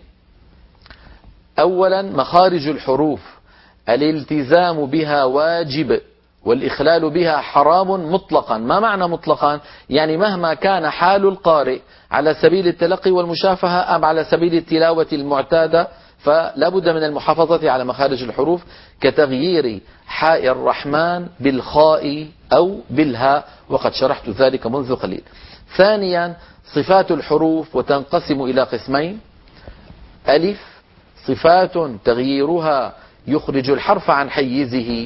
أولا مخارج الحروف، الالتزام بها واجب والإخلال بها حرام مطلقا. ما معنى مطلقا؟ يعني مهما كان حال القارئ على سبيل التلقي والمشافهة أم على سبيل التلاوة المعتادة فلا بد من المحافظة على مخارج الحروف، كتغيير حاء الرحمن بالخاء أو بالهاء، وقد شرحت ذلك منذ قليل. ثانيا صفات الحروف وتنقسم إلى قسمين: ألف صفات تغييرها يخرج الحرف عن حيزه،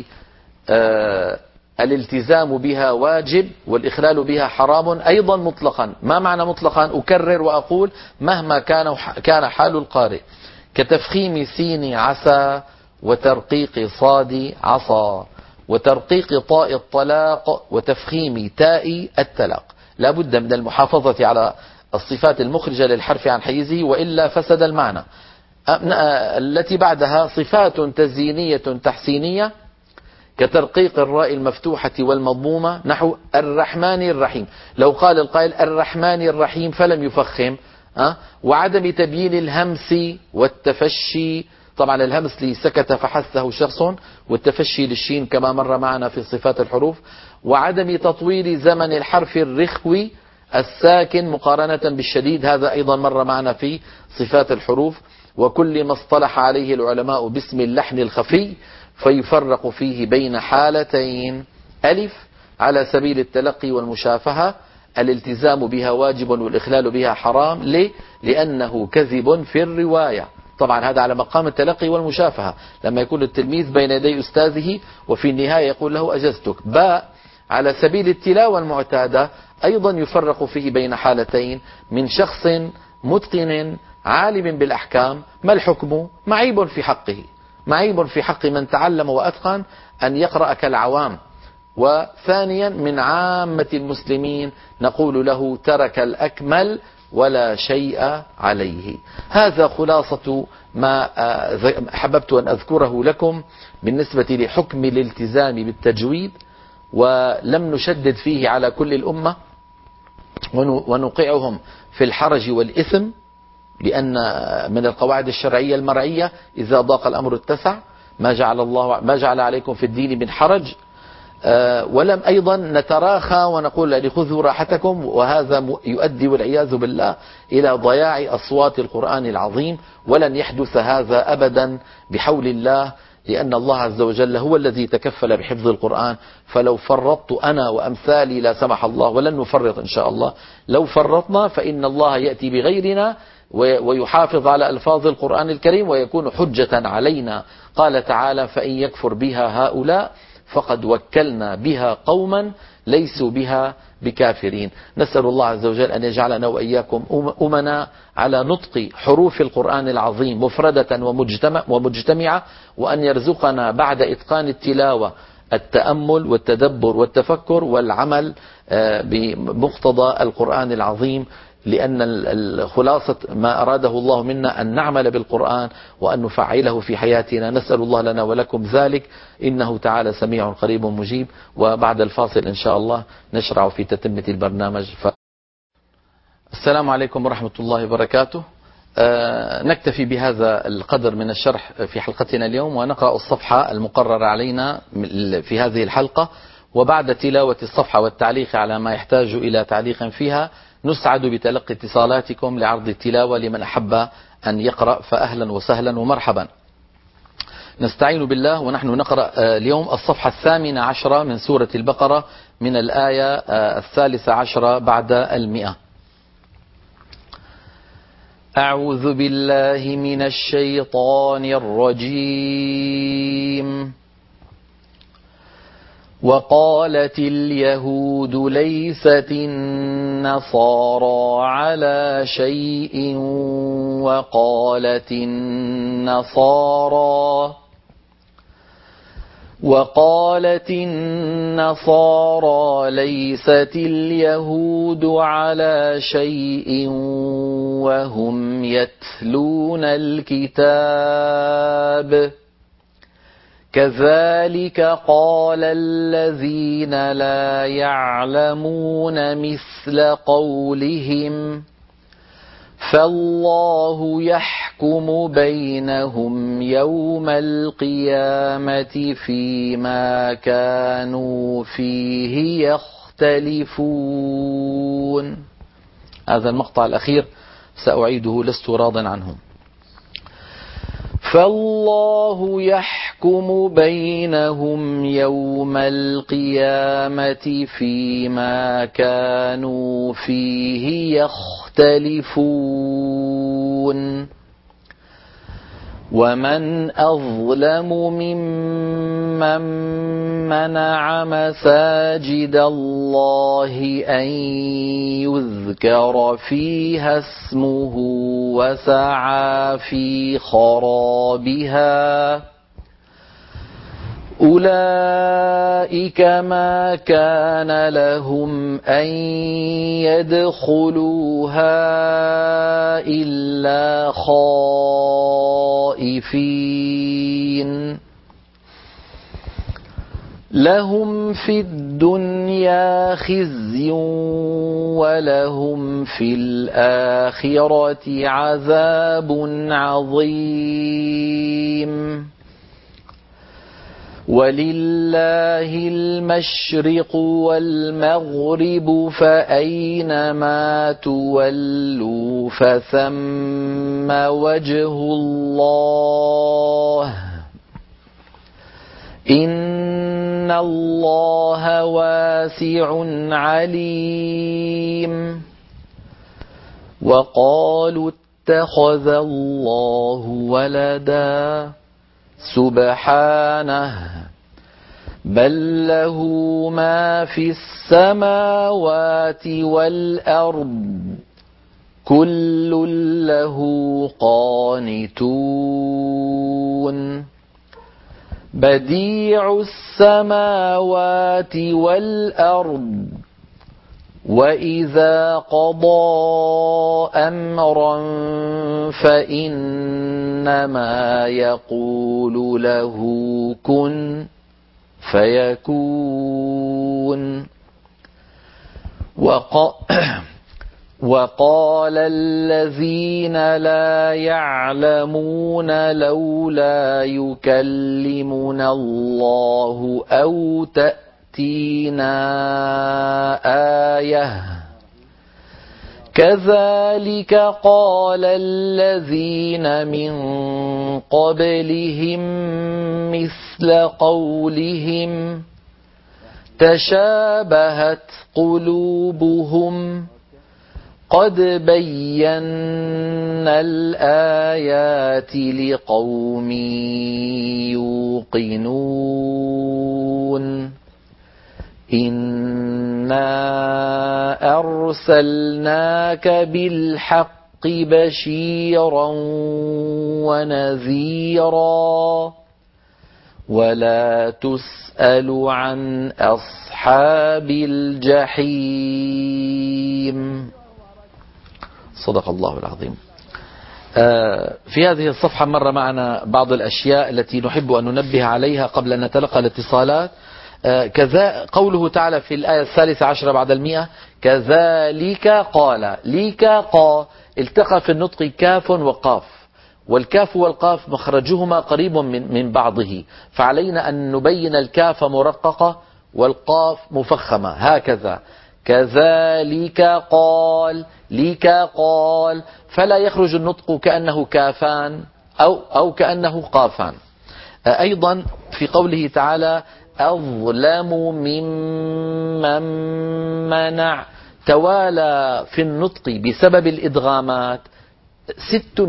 الالتزام بها واجب والإخلال بها حرام أيضا مطلقا. ما معنى مطلقا؟ أكرر وأقول مهما كان حال القارئ، كتفخيم سين عسى وترقيق صاد عصا وترقيق طاء الطلاق وتفخيم تاء التلاق. لا بد من المحافظة على الصفات المخرجة للحرف عن حيزه وإلا فسد المعنى. التي بعدها صفات تزيينية تحسينية كترقيق الراء المفتوحة والمضمومة نحو الرحمن الرحيم. لو قال القائل الرحمن الرحيم فلم يفخم، وعدم تبيين الهمس والتفشي. طبعا الهمس لسكت فحثه شخص، والتفشي للشين كما مر معنا في صفات الحروف. وعدم تطويل زمن الحرف الرخوي الساكن مقارنة بالشديد، هذا أيضا مر معنا في صفات الحروف. وكل ما اصطلح عليه العلماء باسم اللحن الخفي فيفرق فيه بين حالتين: ألف على سبيل التلقي والمشافهة، الالتزام بها واجب والإخلال بها حرام. ليه؟ لأنه كذب في الرواية. طبعا هذا على مقام التلقي والمشافهة، لما يكون التلميذ بين يدي أستاذه وفي النهاية يقول له أجزتك. باء على سبيل التلاوة المعتادة، أيضا يفرق فيه بين حالتين: من شخص متقن عالم بالأحكام، ما الحكم؟ معيب في حقه، معيب في حق من تعلم وأتقن أن يقرأ كالعوام. وثانيا من عامة المسلمين نقول له ترك الأكمل ولا شيء عليه. هذا خلاصة ما حببت أن أذكره لكم بالنسبة لحكم الالتزام بالتجويد، ولم نشدد فيه على كل الأمة ونوقعهم في الحرج والإثم، لأن من القواعد الشرعية المرعية إذا ضاق الأمر اتسع، ما جعل عليكم في الدين من حرج. ولم أيضا نتراخى ونقول خذوا راحتكم، وهذا يؤدي والعياذ بالله إلى ضياع أصوات القرآن العظيم، ولن يحدث هذا أبدا بحول الله، لأن الله عز وجل هو الذي تكفل بحفظ القرآن. فلو فرطت أنا وأمثالي لا سمح الله، ولن نفرط إن شاء الله، لو فرطنا فإن الله يأتي بغيرنا ويحافظ على ألفاظ القرآن الكريم ويكون حجة علينا. قال تعالى: فإن يكفر بها هؤلاء فقد وكلنا بها قوما ليسوا بها بكافرين. نسأل الله عز وجل أن يجعلنا وإياكم أمنا على نطق حروف القرآن العظيم مفردة ومجتمعة، وأن يرزقنا بعد إتقان التلاوة التأمل والتدبر والتفكر والعمل بمقتضى القرآن العظيم، لأن خلاصة ما أراده الله منا أن نعمل بالقرآن وأن نفعله في حياتنا. نسأل الله لنا ولكم ذلك، إنه تعالى سميع قريب مجيب. وبعد الفاصل إن شاء الله نشرع في تتمة البرنامج. السلام عليكم ورحمة الله وبركاته. نكتفي بهذا القدر من الشرح في حلقتنا اليوم، ونقرأ الصفحة المقررة علينا في هذه الحلقة، وبعد تلاوة الصفحة والتعليق على ما يحتاج إلى تعليق فيها نسعد بتلقي اتصالاتكم لعرض التلاوة لمن أحب أن يقرأ، فأهلا وسهلا ومرحبا. نستعين بالله ونحن نقرأ اليوم الصفحة 18 من سورة البقرة من الآية 13 بعد 100. أعوذ بالله من الشيطان الرجيم. وقالت اليهود ليست النصارى على شيء وقالت النصارى ليست اليهود على شيء وهم يتلون الكتاب كذلك قال الذين لا يعلمون مثل قولهم فالله يحكم بينهم يوم القيامة فيما كانوا فيه يختلفون. هذا المقطع الأخير سأعيده، لست راضا عنه. فالله يحكم بينهم يوم القيامة فيما كانوا فيه يختلفون. ومن أظلم ممن منع مساجد الله أن يذكر فيها اسمه وسعى في خرابها أولئك ما كان لهم أن يدخلوها إلا خائفين لهم في الدنيا خزي ولهم في الآخرة عذاب عظيم ولله المشرق والمغرب فأينما تولوا فثم وجه الله إن الله واسع عليم وقالوا اتخذ الله ولدا سبحانه بل له ما في السماوات والأرض كل له قانتون بديع السماوات والأرض وإذا قضى أمرا فإنما يقول له كن فيكون وقال الذين لا يعلمون لولا يكلمنا الله أو تأتينا آية كذلك قال الذين من قبلهم مثل قولهم تشابهت قلوبهم قد بينا الآيات لقوم يوقنون إنا أرسلناك بالحق بشيرا ونذيرا ولا تسأل عن أصحاب الجحيم. صدق الله العظيم. في هذه الصفحة مر معنا بعض الأشياء التي نحب أن ننبه عليها قبل أن نتلقى الاتصالات. كذا قوله تعالى في الآية 13 بعد 100 كذلك قال ليك قا التقى في النطق كاف وقاف والكاف والقاف مخرجهما قريب من بعضه فعلينا أن نبين الكاف مرققة والقاف مفخمة هكذا كذلك قال ليك قال فلا يخرج النطق كأنه كافان أو كأنه قافان. أيضا في قوله تعالى أظلم ممن منع توالى في النطق بسبب الإدغامات 6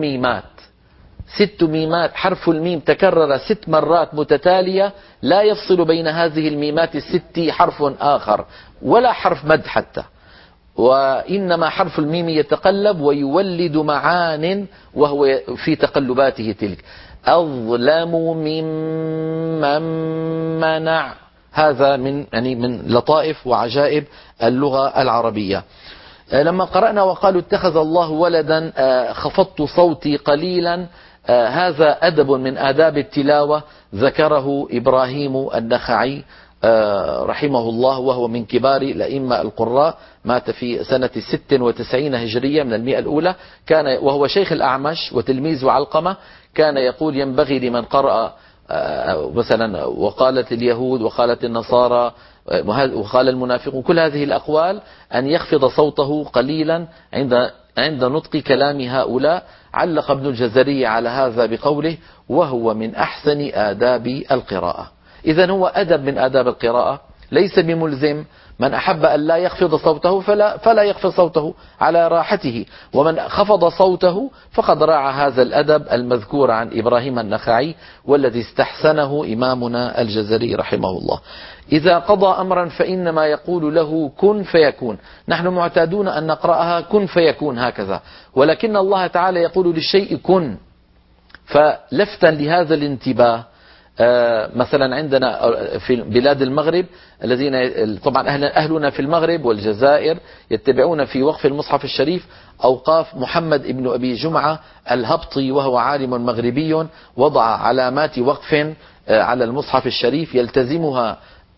ميمات حرف الميم تكرر 6 مرات متتالية لا يفصل بين هذه الميمات 6 حرف آخر ولا حرف مد حتى وإنما حرف الميم يتقلب ويولد معان وهو في تقلباته تلك أظلم ممن منع هذا من لطائف وعجائب اللغة العربية. لما قرأنا وقالوا اتخذ الله ولدا خفضت صوتي قليلا هذا أدب من آداب التلاوة ذكره إبراهيم النخعي رحمه الله وهو من كبار الأئمة القراء مات في سنة 96 هجرية من 100 الأولى كان وهو شيخ الأعمش وتلميذ علقمة كان يقول ينبغي لمن قرأ مثلا وقالت اليهود وقالت النصارى وقال المنافقون كل هذه الأقوال أن يخفض صوته قليلا عند نطق كلام هؤلاء. علق ابن الجزري على هذا بقوله وهو من أحسن آداب القراءة. إذن هو أدب من آداب القراءة ليس بملزم. من أحب أن لا يخفض صوته فلا يخفض صوته على راحته ومن خفض صوته فقد راعى هذا الأدب المذكور عن إبراهيم النخعي والذي استحسنه إمامنا الجزري رحمه الله. إذا قضى أمرا فإنما يقول له كن فيكون. نحن معتادون أن نقرأها كن فيكون هكذا ولكن الله تعالى يقول للشيء كن. فلفتا لهذا الانتباه مثلا عندنا في بلاد المغرب الذين طبعا أهلنا في المغرب والجزائر يتبعون في وقف المصحف الشريف أوقاف محمد ابن أبي جمعة الهبطي وهو عالم مغربي وضع علامات وقف على المصحف الشريف يلتزمها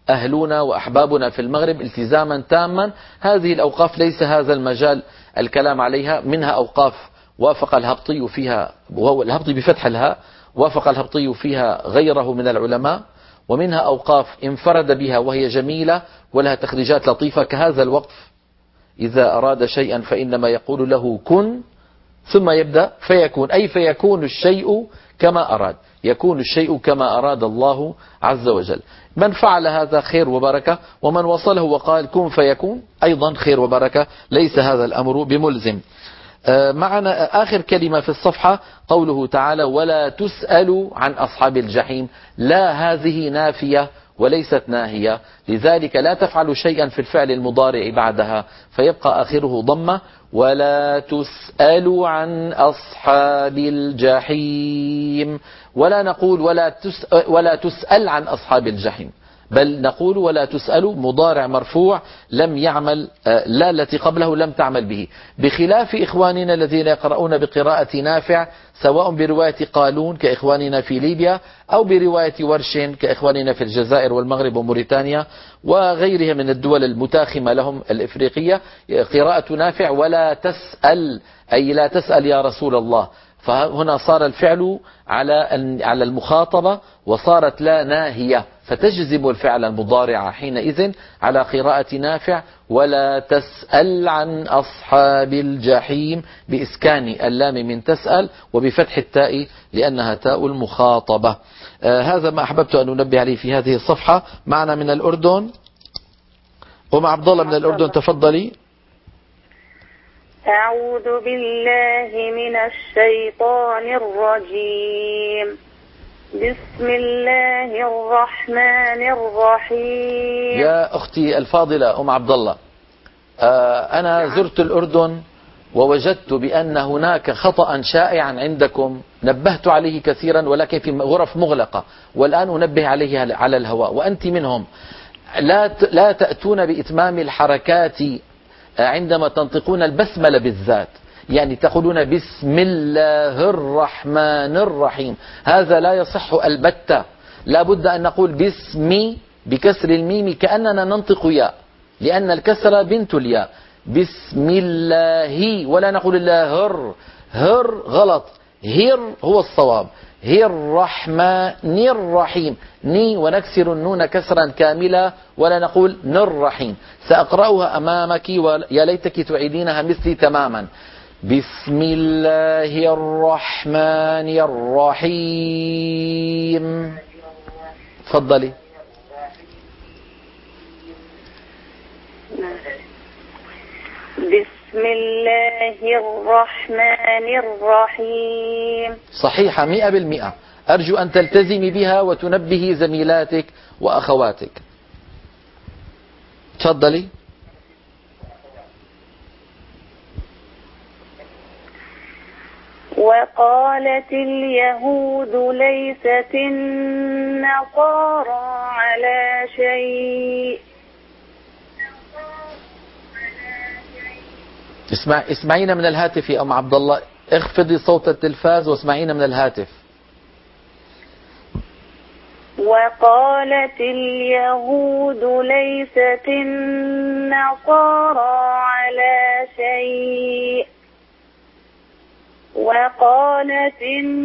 أهلنا وأحبابنا في المغرب التزاما تاما. هذه الأوقاف ليس هذا المجال الكلام عليها. منها أوقاف وافق الهبطي فيها، وهو الهبطي بفتح الهاء، وافق الهبطي فيها غيره من العلماء، ومنها أوقاف انفرد بها وهي جميلة ولها تخريجات لطيفة، كهذا الوقف: إذا أراد شيئا فإنما يقول له كن ثم يبدأ فيكون، أي فيكون الشيء كما أراد، يكون الشيء كما أراد الله عز وجل. من فعل هذا خير وبركة، ومن وصله وقال كن فيكون أيضا خير وبركة، ليس هذا الأمر بملزم. معنا آخر كلمة في الصفحة قوله تعالى: ولا تسألوا عن أصحاب الجحيم. لا، هذه نافية وليست ناهية، لذلك لا تفعل شيئا في الفعل المضارع بعدها فيبقى آخره ضمة. ولا تسألوا عن أصحاب الجحيم، ولا نقول ولا تسأل عن أصحاب الجحيم، بل نقول ولا تسألوا مضارع مرفوع لم يعمل، لا التي قبله لم تعمل به، بخلاف إخواننا الذين يقرؤون بقراءة نافع، سواء برواية قالون كإخواننا في ليبيا أو برواية ورش كإخواننا في الجزائر والمغرب وموريتانيا وغيرها من الدول المتاخمة لهم الإفريقية. قراءة نافع ولا تسأل، أي لا تسأل يا رسول الله، فهنا صار الفعل على المخاطبة وصارت لا ناهية، فتجزم الفعل المضارع حينئذ على قراءة نافع: ولا تسأل عن أصحاب الجحيم، بإسكان اللام من تسأل وبفتح التاء لأنها تاء المخاطبة. هذا ما أحببت أن أنبه عليه في هذه الصفحة. معنا من الأردن عبد الله من الأردن، تفضلي. أعوذ بالله من الشيطان الرجيم. بسم الله الرحمن الرحيم. يا أختي الفاضلة عبد الله، أنا زرت الأردن ووجدت بأن هناك خطأ شائعا عندكم نبهت عليه كثيرا، ولكن في غرف مغلقة، والآن أنبه عليه على الهواء وأنت منهم. لا تأتون بإتمام الحركات عندما تنطقون البسملة بالذات، يعني تقولون بسم الله الرحمن الرحيم، هذا لا يصح البتة. لا بد أن نقول بسمي بكسر الميم كأننا ننطق ياء، لأن الكسر بنت الياء. بسم الله، ولا نقول الله هر غلط، هر هو الصواب. هي الرحمن الرحيم، ني ونكسر النون كسرا كاملا ولا نقول نرحيم. سأقرأها أمامك ويا ليتك تعيدينها مثلي تماما. بسم الله الرحمن الرحيم. تفضلي. بسم الله الرحمن الرحيم. صحيحة 100%. أرجو أن تلتزمي بها وتنبهي زميلاتك وأخواتك. تفضلي. وقالت اليهود ليست النصارى على شيء. اسمعينا من الهاتف يا أم عبد الله، اخفضي صوت التلفاز واسمعينا من الهاتف. وقالت اليهود ليست النصارى على شيء. وقالت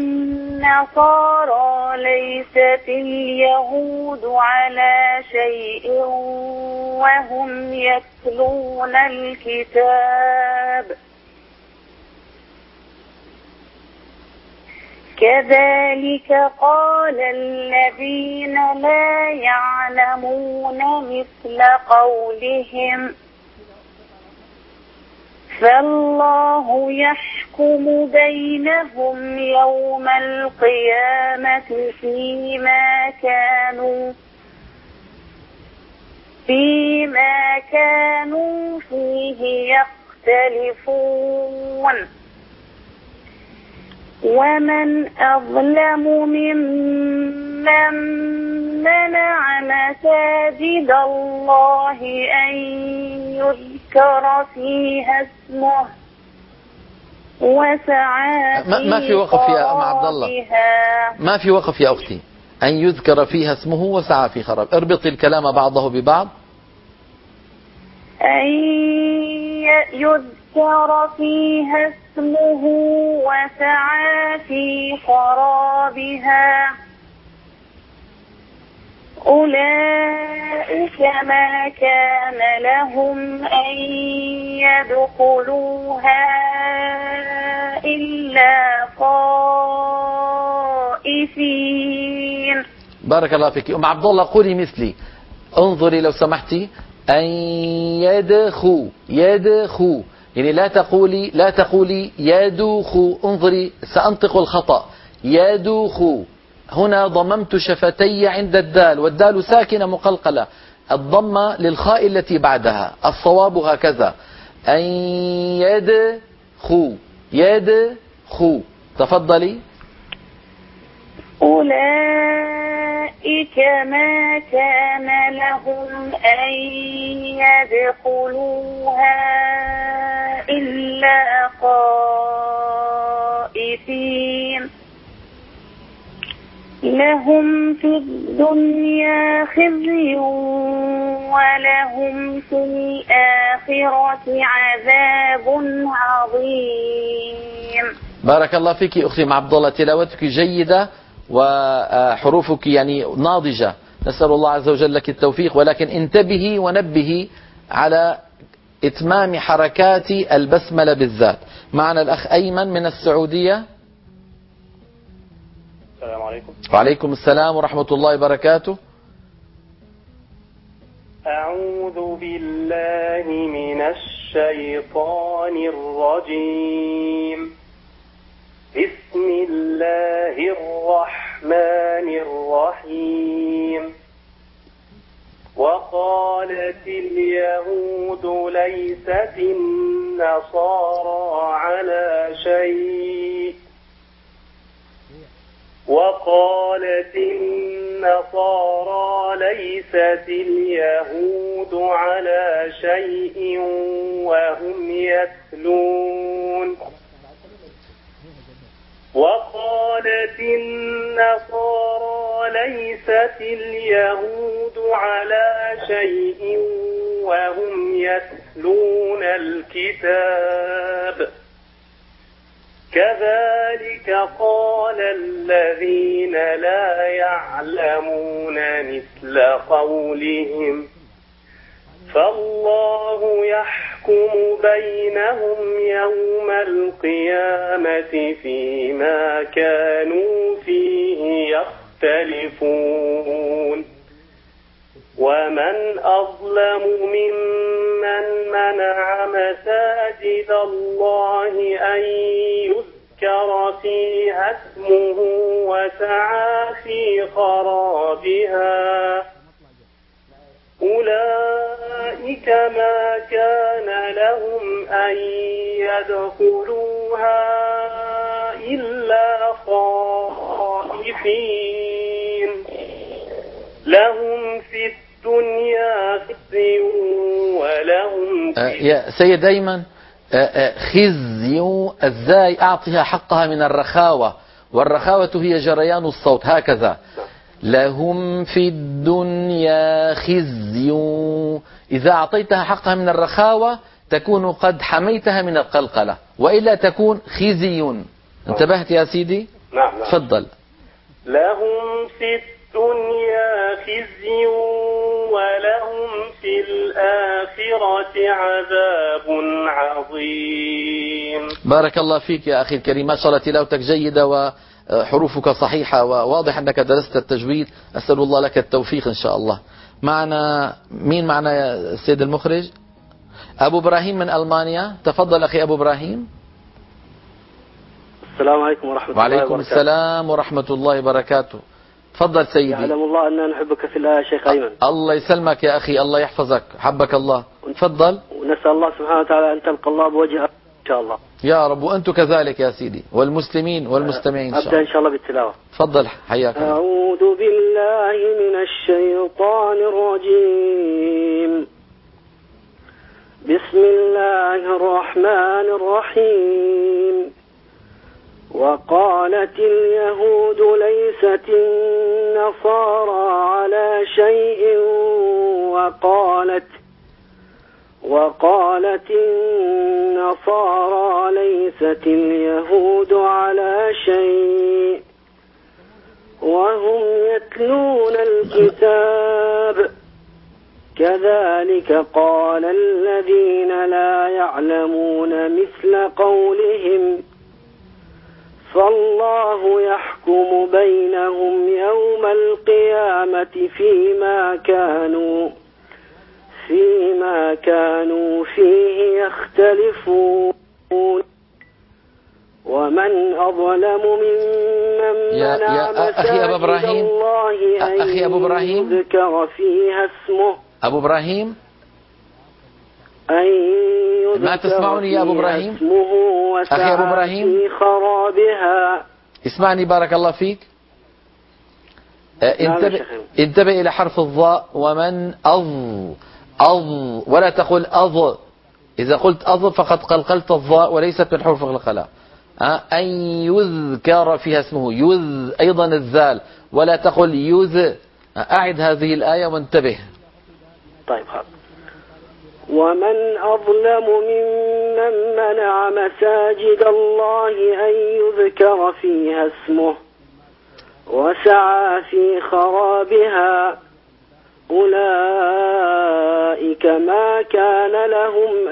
النصارى ليست اليهود على شيء وهم يتلون الكتاب. كذلك قال الذين لا يعلمون مثل قولهم. فالله يحكم بينهم يوم القيامة فيما كانوا فيه يختلفون. ومن أظلم ممن منع مساجد الله أن يذكر فيها اسمه وسعى في ما في وقف يا أم عبد الله، ما في وقف يا أختي. أن يذكر فيها اسمه وسعى في خراب. اربط الكلام بعضه ببعض. أن يذكر فيها اسمه وسعى في خرابها أولئك ما كان لهم أن يدخلوها إلا خائفين. بارك الله فيك. أم عبد الله قولي مثلي، انظري لو سمحتي. أن يدخو يعني لا تقولي يدخو. انظري سأنطق الخطأ. يدخو. هنا ضممت شفتي عند الدال، والدال ساكنة مقلقلة. الضمة للخاء التي بعدها. الصواب هكذا. أن يدخو. تفضلي. أولئك ما كان لهم أن يدخلوها إلا خائفين لهم في الدنيا خزي ولهم في الآخرة عذاب عظيم. بارك الله فيك أختي أم عبد الله، تلاوتك جيدة وحروفك يعني ناضجة. نسأل الله عز وجل لك التوفيق، ولكن انتبهي ونبهي على إتمام حركات البسملة بالذات. معنا الأخ أيمن من السعودية. السلام عليكم. وعليكم السلام ورحمة الله وبركاته. أعوذ بالله من الشيطان الرجيم. بسم الله الرحمن الرحيم. وقالت اليهود ليست النصارى على شيء وقالت النصارى ليست اليهود على شيء وهم يتلون وقالت النصارى ليست اليهود على شيء وهم يتلون الكتاب كذلك قال الذين لا يعلمون مثل قولهم فالله يحكم بينهم يوم القيامة فيما كانوا فيه يختلفون ومن أظلم ممن منع مساجد الله أن يذكر فيها اسمه وسعى في خرابها أولئك ما كان لهم أن يدخلوها إلا خائفين لهم في الدنيا خزي ولهم يا سيد أيمن، خزي الزاي أعطها حقها من الرخاوة، والرخاوة هي جريان الصوت هكذا. لهم في الدنيا خزي، إذا أعطيتها حقها من الرخاوة تكون قد حميتها من القلقلة، وإلا تكون خزي. انتبهت يا سيدي؟ نعم. تفضل. لهم في الدنيا خزي ولهم في الآخرة عذاب عظيم. بارك الله فيك يا أخي الكريم، ما شاء الله تلاوتك جيدة وحروفك صحيحة، وواضح أنك درست التجويد. أسأل الله لك التوفيق إن شاء الله. معنا مين معنا يا السيد المخرج؟ أبو إبراهيم من ألمانيا. تفضل أخي أبو إبراهيم. السلام عليكم ورحمة الله وبركاته. وعليكم السلام ورحمة الله وبركاته. تفضل سيدي. يعلم الله أننا نحبك في الله يا شيخ أيمن. الله يسلمك يا أخي، الله يحفظك، حبك الله. تفضل. ونسأل الله سبحانه وتعالى أن تلقى الله بوجهه إن شاء الله. يا رب، وأنتم كذلك يا سيدي، والمسلمين والمستمعين إن شاء الله. أبدأ إن شاء الله بالتلاوة. تفضل حياك الله. أعوذ بالله من الشيطان الرجيم. بسم الله الرحمن الرحيم. وقالت اليهود ليست النصارى على شيء وقالت النصارى ليست اليهود على شيء وهم يتلون الكتاب كذلك قال الذين لا يعلمون مثل قولهم فالله يحكم بينهم يوم القيامة فيما كانوا فيه يختلفون ومن أظلم ممن منع مساجد الله أن يذكر فيها اسمه أبو إبراهيم ما تسمعني يا أبو إبراهيم؟ أخي أبو إبراهيم في خرابها. اسمعني بارك الله فيك. انتبه إلى حرف الضاء. ومن أض ولا تقل أض. إذا قلت أض فقد قلقلت الضاء وليست من حروف القلاء. أن يذكر فيها اسمه أيضا الذال ولا تقل أعد هذه الآية وانتبه. طيب حاضر. ومن أظلم ممن منع مساجد الله أن يذكر فيها اسمه وسعى في خرابها أولئك ما كان لهم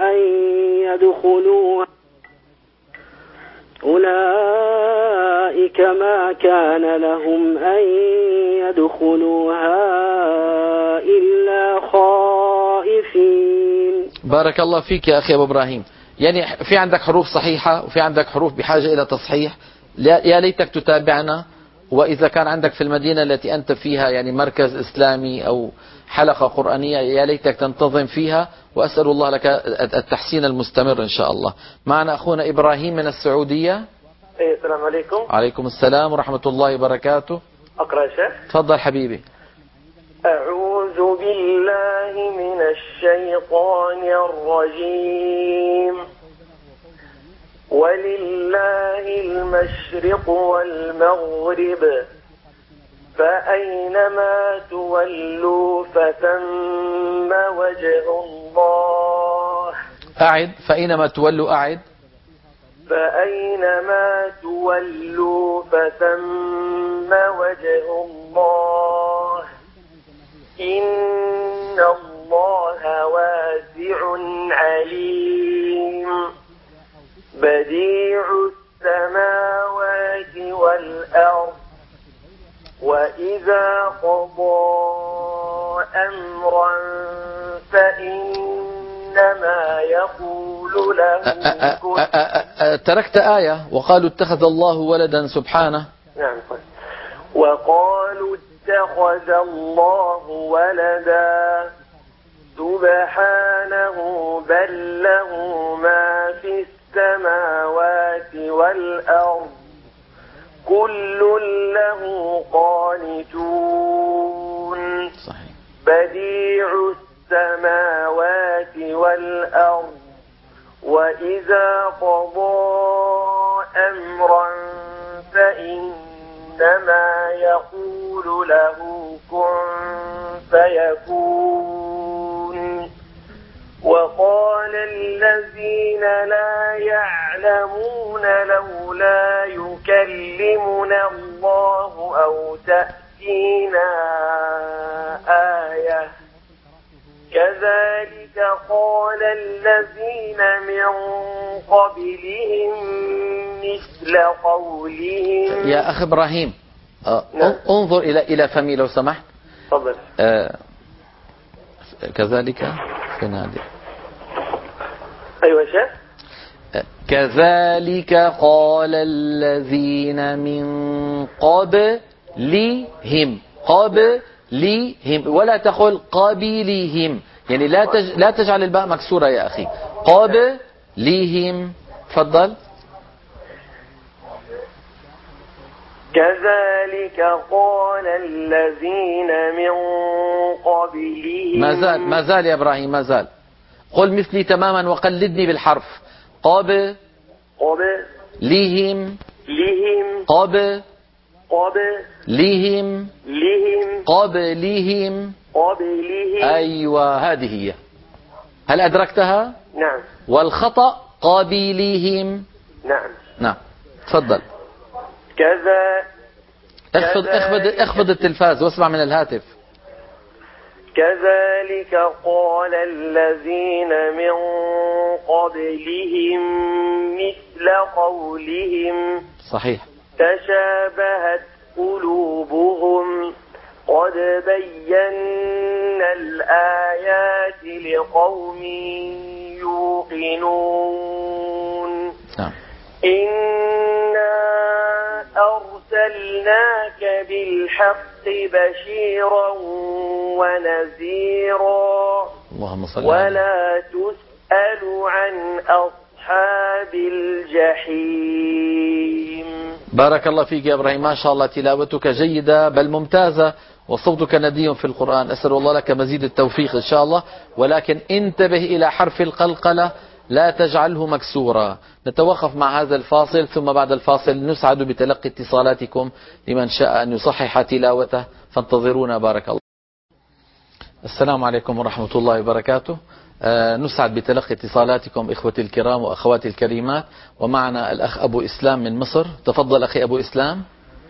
أن يدخلوها إلا خائفين. بارك الله فيك يا أخي أبو إبراهيم. يعني في عندك حروف صحيحة وفي عندك حروف بحاجة إلى تصحيح. يا ليتك تتابعنا، وإذا كان عندك في المدينة التي أنت فيها يعني مركز إسلامي أو حلقة قرآنية يا ليتك تنتظم فيها، وأسأل الله لك التحسين المستمر إن شاء الله. معنا أخونا إبراهيم من السعودية. السلام عليكم. عليكم السلام ورحمة الله وبركاته. أقرأ يا شيخ. تفضل حبيبي. أعوذ بالله من الشيطان الرجيم. ولله المشرق والمغرب فأينما تولوا فثم وجه الله. أعد. فأينما تولوا. أعد. فأينما تولوا فثم وجه الله إن الله واسع عليم. بديع السماوات والأرض وإذا قضى أمرا فإنما يقول له كن. تركت آية وقالوا اتخذ الله ولدا سبحانه. نعم. وقالوا اتخذ الله ولدا سبحانه بل له ما في السماوات والأرض كل له قانتون. صحيح. بديع السماوات والأرض وإذا قضى أمرا فإنما يقول له كن فيكون. وقال الذين لا يعلمون لولا يكلمنا الله أو تأتينا آية كذلك قال الذين من قبلهم مثل قولهم. يا أخي إبراهيم انظر إلى فمي لو سمحت. تفضل. كذلك في نادي. أيوة شيخ. كذلك قال الذين من قبلهم ولا تقل قبلهم، يعني لا تجعل الباء مكسورة يا أخي. قبلهم. تفضل. كذلك قال الذين من قبلهم. ما زال يا إبراهيم ما زال. قل مثلي تماما وقلدني بالحرف. قبلهم. لهم قبلهم لهم قبلهم. قبلهم. أيوة هذه هي. هل أدركتها؟ نعم. والخطأ قابلهم. نعم. تفضل. كذا اخفض التلفاز واسمع من الهاتف. كذلك قال الذين من قبلهم مثل قولهم صحيح. تشابهت قلوبهم قد بينا الآيات لقوم يوقنون. نعم. إنا أرسلناك بالحق بشيرا ونذيرا اللهم صل على ولا تسأل عن أصحاب الجحيم. بارك الله فيك يا إبراهيم، ما شاء الله تلاوتك جيدة بل ممتازة وصوتك ندي في القرآن. أسأل الله لك مزيد التوفيق إن شاء الله، ولكن انتبه إلى حرف القلقلة لا تجعله مكسورا. نتوقف مع هذا الفاصل، ثم بعد الفاصل نسعد بتلقي اتصالاتكم لمن شاء أن يصحح تلاوته، فانتظرونا. بارك الله. السلام عليكم ورحمة الله وبركاته. نسعد بتلقي اتصالاتكم إخوتي الكرام وأخواتي الكريمات، ومعنا الأخ أبو إسلام من مصر. تفضل أخي أبو إسلام.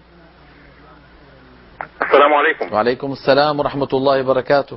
السلام عليكم. وعليكم السلام ورحمة الله وبركاته.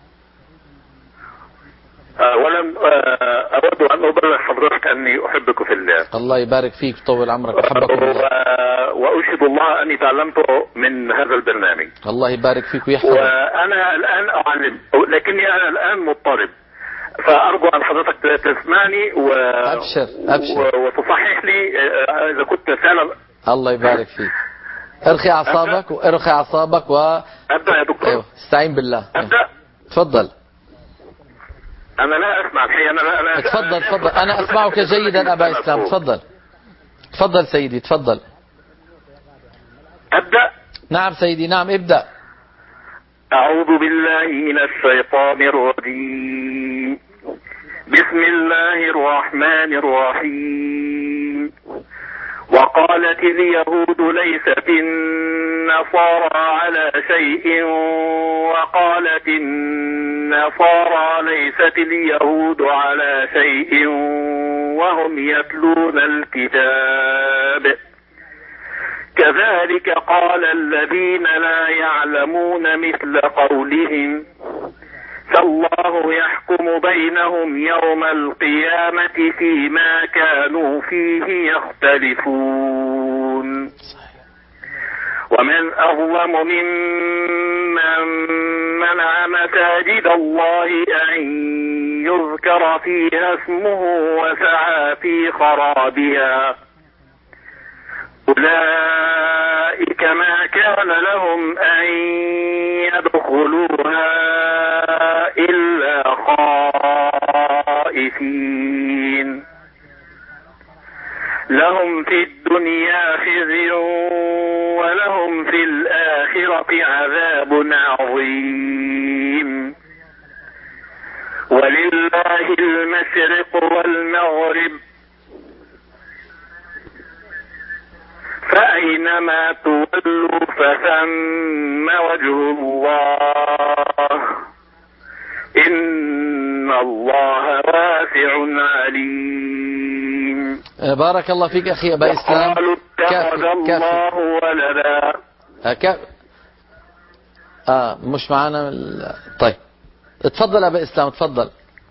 ولم أود أن أبلغ حضرتك أني أحبك في الله. الله يبارك فيك طول عمرك وحبكم الله. وأشهد الله أني تعلمت من هذا البرنامج. الله يبارك فيك ويحفظك. وأنا الآن أعلم، لكني أنا الآن مضطرب، فأرجو أن حضرتك تسمعني أبشر وتصحح لي إذا كنت فعلا. الله يبارك فيك. ارخي أعصابك أبدأ يا دكتور. أيوه. استعين بالله. أبدأ. تفضل. أنا لا أسمع الحقيقة. أنا تفضل. أنا أسمعك جيدا أبا إسلام. تفضل سيدي تفضل. أبدأ. نعم سيدي نعم ابدأ. أعوذ بالله من الشيطان الرجيم. بسم الله الرحمن الرحيم. وقالت اليهود ليست النصارى على شيء وقالت النصارى ليست اليهود على شيء وهم يتلون الكتاب كذلك قال الذين لا يعلمون مثل قولهم فالله يحكم بينهم يوم القيامة فيما كانوا فيه يختلفون. ومن أظلم ممن منع مساجد الله أن يذكر فيها اسمه وسعى في خرابها أولئك ما كان لهم أن يدخلوها إلا خائفين لهم في الدنيا خزي ولهم في الآخرة عذاب عظيم ولله المشرق والمغرب فأينما تولوا فثم وجه الله إن الله واسع عليم. بارك الله فيك أخي أبا إسلام. قالوا اتخذ الله ولدا. مش معانا طيب اتفضل أبا إسلام اتفضل.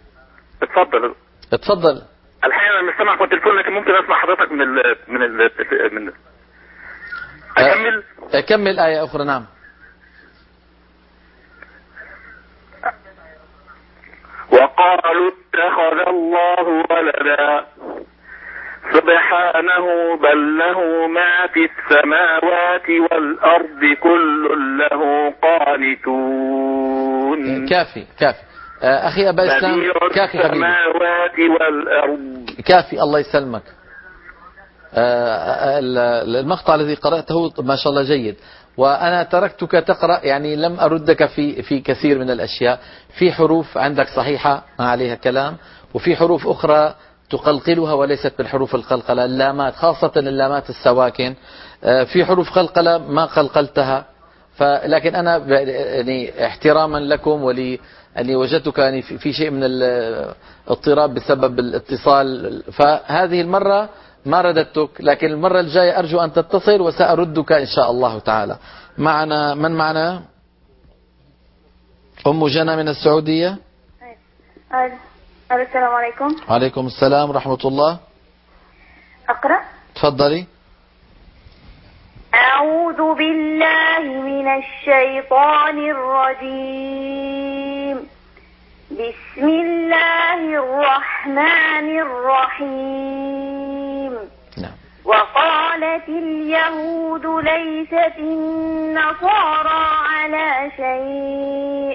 الحقيقة أنا مش سامع في التليفون، لكن ممكن أسمع حضرتك من أكمل آية أخرى. نعم. وقالوا اتخذ الله ولدا سبحانه بل له ما في السماوات والأرض كل له قانتون. كافي أخي أبا إسلام كافي حبيبي. السماوات والأرض كافي الله يسلمك. المقطع الذي قرأته ما شاء الله جيد، وأنا تركتك تقرأ يعني لم أردك في كثير من الأشياء. في حروف عندك صحيحة ما عليها كلام، وفي حروف أخرى تقلقلها وليست بالحروف القلقلة. اللامات خاصة اللامات السواكن في حروف قلقلة ما قلقلتها، لكن أنا يعني احتراما لكم ولي أني وجدتك يعني في شيء من الاضطراب بسبب الاتصال، فهذه المرة ما رددتك، لكن المرة الجاية أرجو أن تتصل وسأردك إن شاء الله تعالى. معنا من معنا؟ أم جنى من السعودية. السلام عليكم. وعليكم السلام ورحمة الله. أقرأ. تفضلي. أعوذ بالله من الشيطان الرجيم. بسم الله الرحمن الرحيم. نعم. وقالت اليهود ليست النصارى على شيء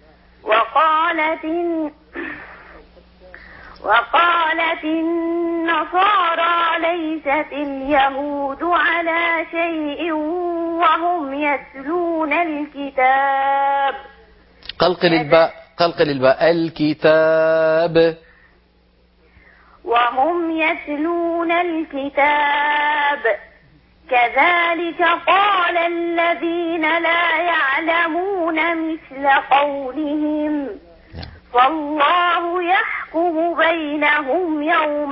وقالت النصارى ليست اليهود على شيء وهم يتلون الكتاب. قلقل الباء الكتاب. وهم يتلون الكتاب. كذلك قال الذين لا يعلمون مثل قولهم. فالله يحكم بينهم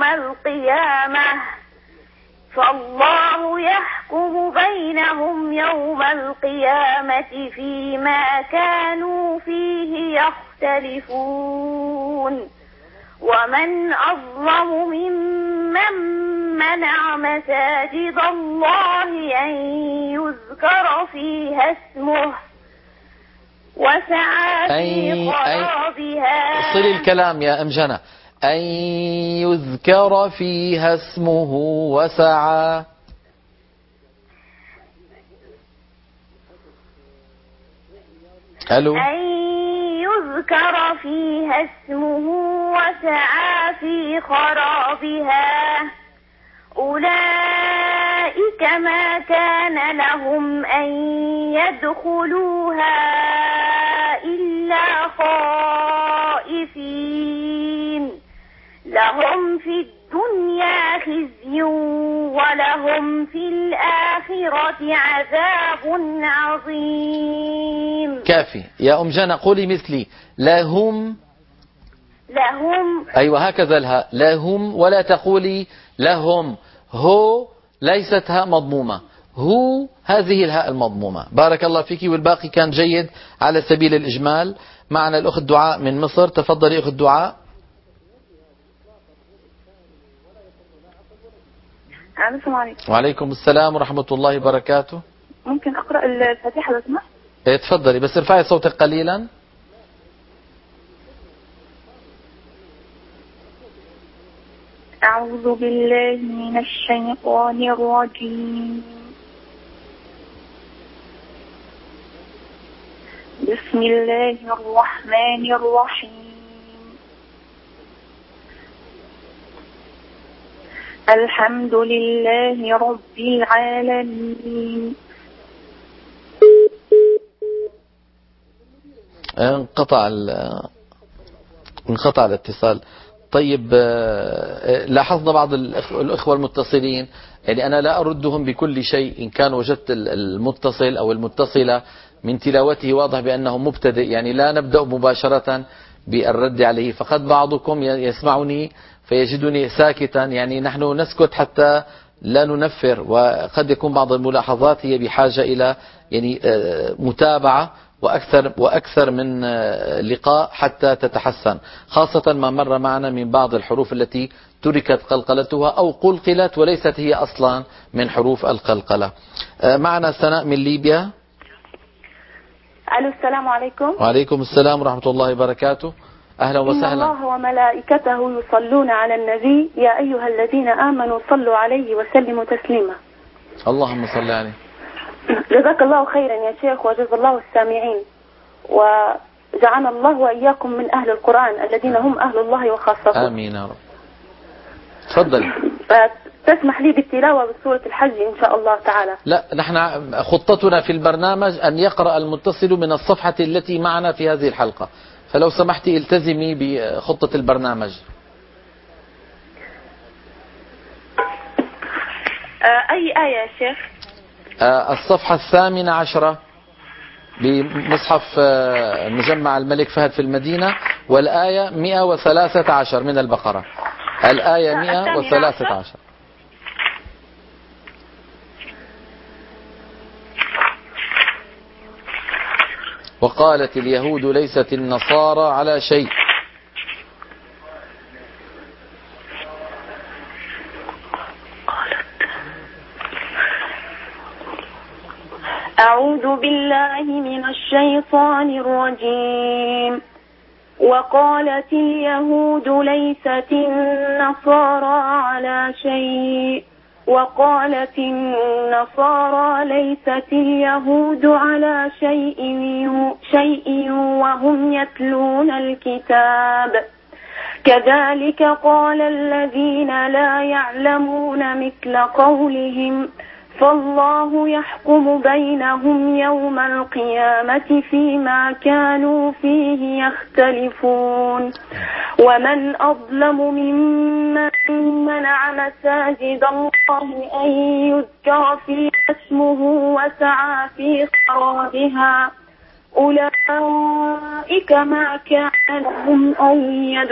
يوم القيامة فيما كانوا فيه يختلفون. ومن أظلم ممن منع مساجد الله أن يذكر فيها اسمه وسعى في خرابها. صل الكلام يا أم جنى. أن يذكر فيها اسمه وسعى. ألو. أن يذكر فيها اسمه وسعى في خرابها. أولئك ما كان لهم أن يدخلوها إلا خائفين. لهم في الدنيا خزي ولهم في الآخرة عذاب عظيم. كافي يا أم جنى، قولي مثلي. لهم. أيوة هكذا الهاء. لهم، ولا تقولي لهم. هو ليست هاء مضمومة، هو هذه الهاء المضمومة. بارك الله فيك، والباقي كان جيد على سبيل الإجمال. معنا الأخت دعاء من مصر. تفضلي أخت دعاء. السلام عليكم. وعليكم السلام ورحمة الله وبركاته. ممكن أقرأ الفاتحة لو سمحت؟ تفضلي، بس ارفعي صوتك قليلا. أعوذ بالله من الشيطان الرجيم. بسم الله الرحمن الرحيم. الحمد لله رب العالمين. انقطع الاتصال. طيب، لاحظنا بعض الأخوة المتصلين، يعني أنا لا أردهم بكل شيء. إن كان وجدت المتصل أو المتصلة من تلاوته واضح بأنه مبتدئ، يعني لا نبدأ مباشرة بالرد عليه. فقد بعضكم يسمعني فيجدني ساكتا، يعني نحن نسكت حتى لا ننفر، وقد يكون بعض الملاحظات هي بحاجة إلى يعني متابعة وأكثر من لقاء حتى تتحسن، خاصة ما مر معنا من بعض الحروف التي تركت قلقلتها أو قلقلت وليست هي أصلا من حروف القلقلة. معنا سناء من ليبيا. ألو، السلام عليكم. وعليكم السلام ورحمة الله وبركاته. أهلا وسهلا. إن الله وملائكته يصلون على النبي يا أيها الذين آمنوا صلوا عليه وسلموا تسليما. اللهم صل عليه. جزاك الله خيرا يا شيخ، وجزا الله السامعين، وجعلنا الله وإياكم من أهل القرآن الذين هم أهل الله وخاصته. آمين يا رب. تفضل. تسمح لي بالتلاوة بسورة الحج إن شاء الله تعالى؟ لا، نحن خطتنا في البرنامج أن يقرأ المتصل من الصفحة التي معنا في هذه الحلقة، فلو سمحتي التزمي بخطة البرنامج. أي آية يا شيخ؟ الصفحة 18 بمصحف مجمع الملك فهد في المدينة، والآية 113 من البقرة. الآية 113. وقالت اليهود ليست النصارى على شيء. أعوذ بالله من الشيطان الرجيم. وقالت اليهود ليست النصارى على شيء وقالت النصارى ليست اليهود على شيء وهم يتلون الكتاب كذلك قال الذين لا يعلمون مثل قولهم فالله يحكم بينهم يوم القيامة فيما كانوا فيه يختلفون. ومن أظلم ممن منع مساجد الله أن يذكر فيها اسمه وسعى في خرابها أولئك ما كان لهم أن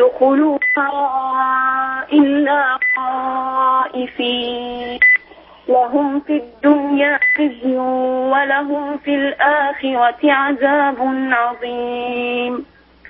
يدخلوها إلا خائفين لهم في الدنيا خزي ولهم في الآخرة عذاب عظيم.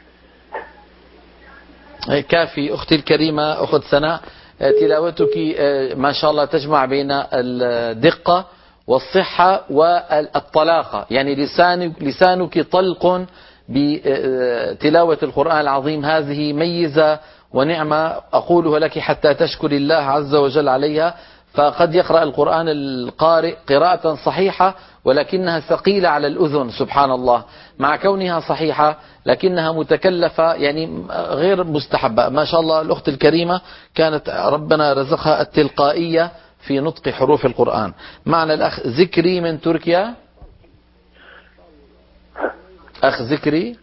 كافي أختي الكريمة أخت سناء، تلاوتك ما شاء الله تجمع بين الدقة والصحة والطلاقة، يعني لسانك طلق بتلاوة القرآن العظيم. هذه ميزة ونعمة أقولها لك حتى تشكر الله عز وجل عليها. فقد يقرأ القرآن القارئ قراءة صحيحة ولكنها ثقيلة على الأذن سبحان الله، مع كونها صحيحة لكنها متكلفة، يعني غير مستحبة. ما شاء الله الأخت الكريمة كانت ربنا رزقها التلقائية في نطق حروف القرآن. معنا الأخ ذكري من تركيا. أخ ذكري،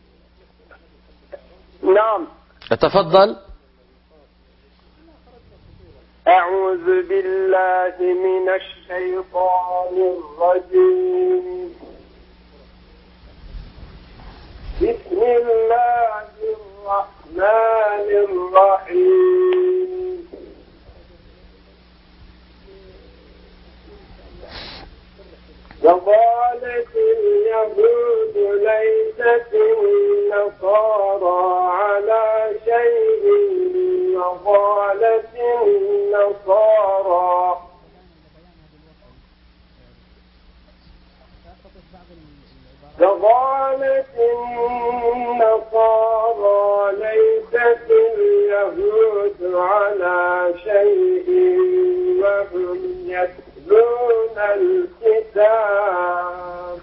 نعم. تفضل. أعوذ بالله من الشيطان الرجيم. بسم الله الرحمن الرحيم. وقالت اليهود ليست النصارى على شيء وقالت النصارى ليست اليهود على شيء وهم يتلون الكتاب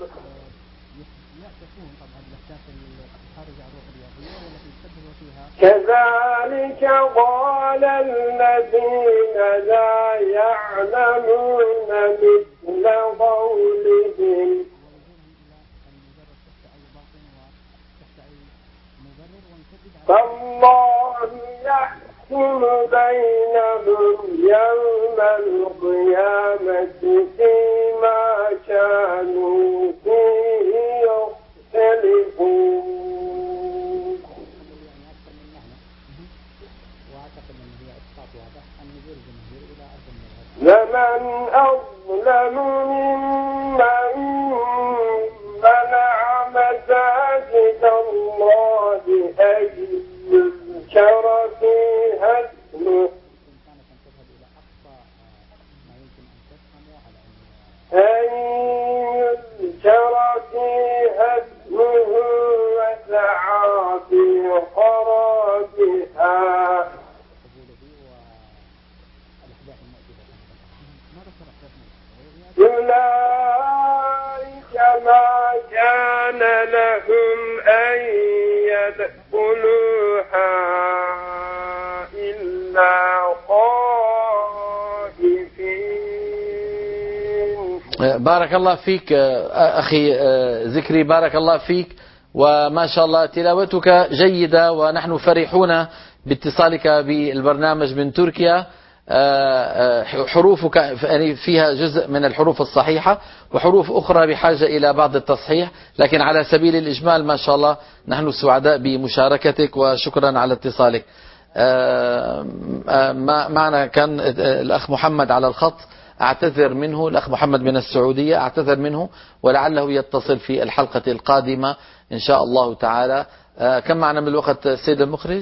كذلك قال الذين لا يعلمون مثل قولهم فالله يحكم بينهم يوم القيامة فيما كانوا فيه يختلفون. ومن أظلم ممن منع مساجد الله أن يذكر فيها اسمه وسعى في خرابها أولئك ما كان لهم أن يدخلوها إلا خائفين. بارك الله فيك أخي ذكري، بارك الله فيك، وما شاء الله تلاوتك جيدة ونحن فرحون باتصالك بالبرنامج من تركيا. حروف يعني فيها جزء من الحروف الصحيحة وحروف أخرى بحاجة إلى بعض التصحيح، لكن على سبيل الإجمال ما شاء الله نحن سعداء بمشاركتك وشكرا على اتصالك. معنا كان الأخ محمد على الخط، أعتذر منه، الأخ محمد من السعودية أعتذر منه، ولعله يتصل في الحلقة القادمة إن شاء الله تعالى. كم معنا من الوقت سيد المخرج؟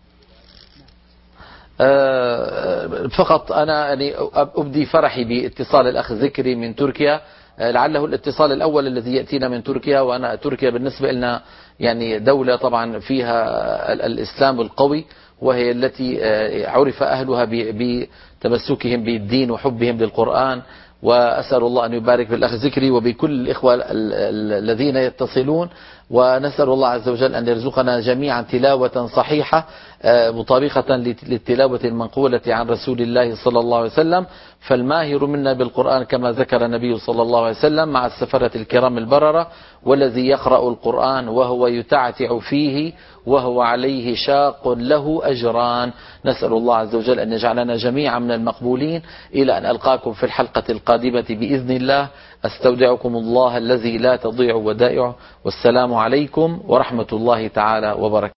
فقط أنا يعني أبدي فرحي باتصال الأخ ذكري من تركيا، لعله الاتصال الأول الذي يأتينا من تركيا، وأنا تركيا بالنسبة لنا يعني دولة طبعا فيها الإسلام القوي، وهي التي عرف أهلها بتمسكهم بالدين وحبهم للقرآن. وأسأل الله أن يبارك في الأخ ذكري وبكل الإخوة الذين يتصلون، ونسأل الله عز وجل أن يرزقنا جميعا تلاوة صحيحة مطابقة للتلاوة المنقولة عن رسول الله صلى الله عليه وسلم. فالماهر منا بالقرآن كما ذكر النبي صلى الله عليه وسلم مع السفرة الكرام البررة، والذي يقرأ القرآن وهو يتعتع فيه وهو عليه شاق له أجران. نسأل الله عز وجل أن يجعلنا جميعا من المقبولين. إلى أن ألقاكم في الحلقة القادمة بإذن الله، أستودعكم الله الذي لا تضيع ودائعه، والسلام عليكم ورحمة الله تعالى وبركاته.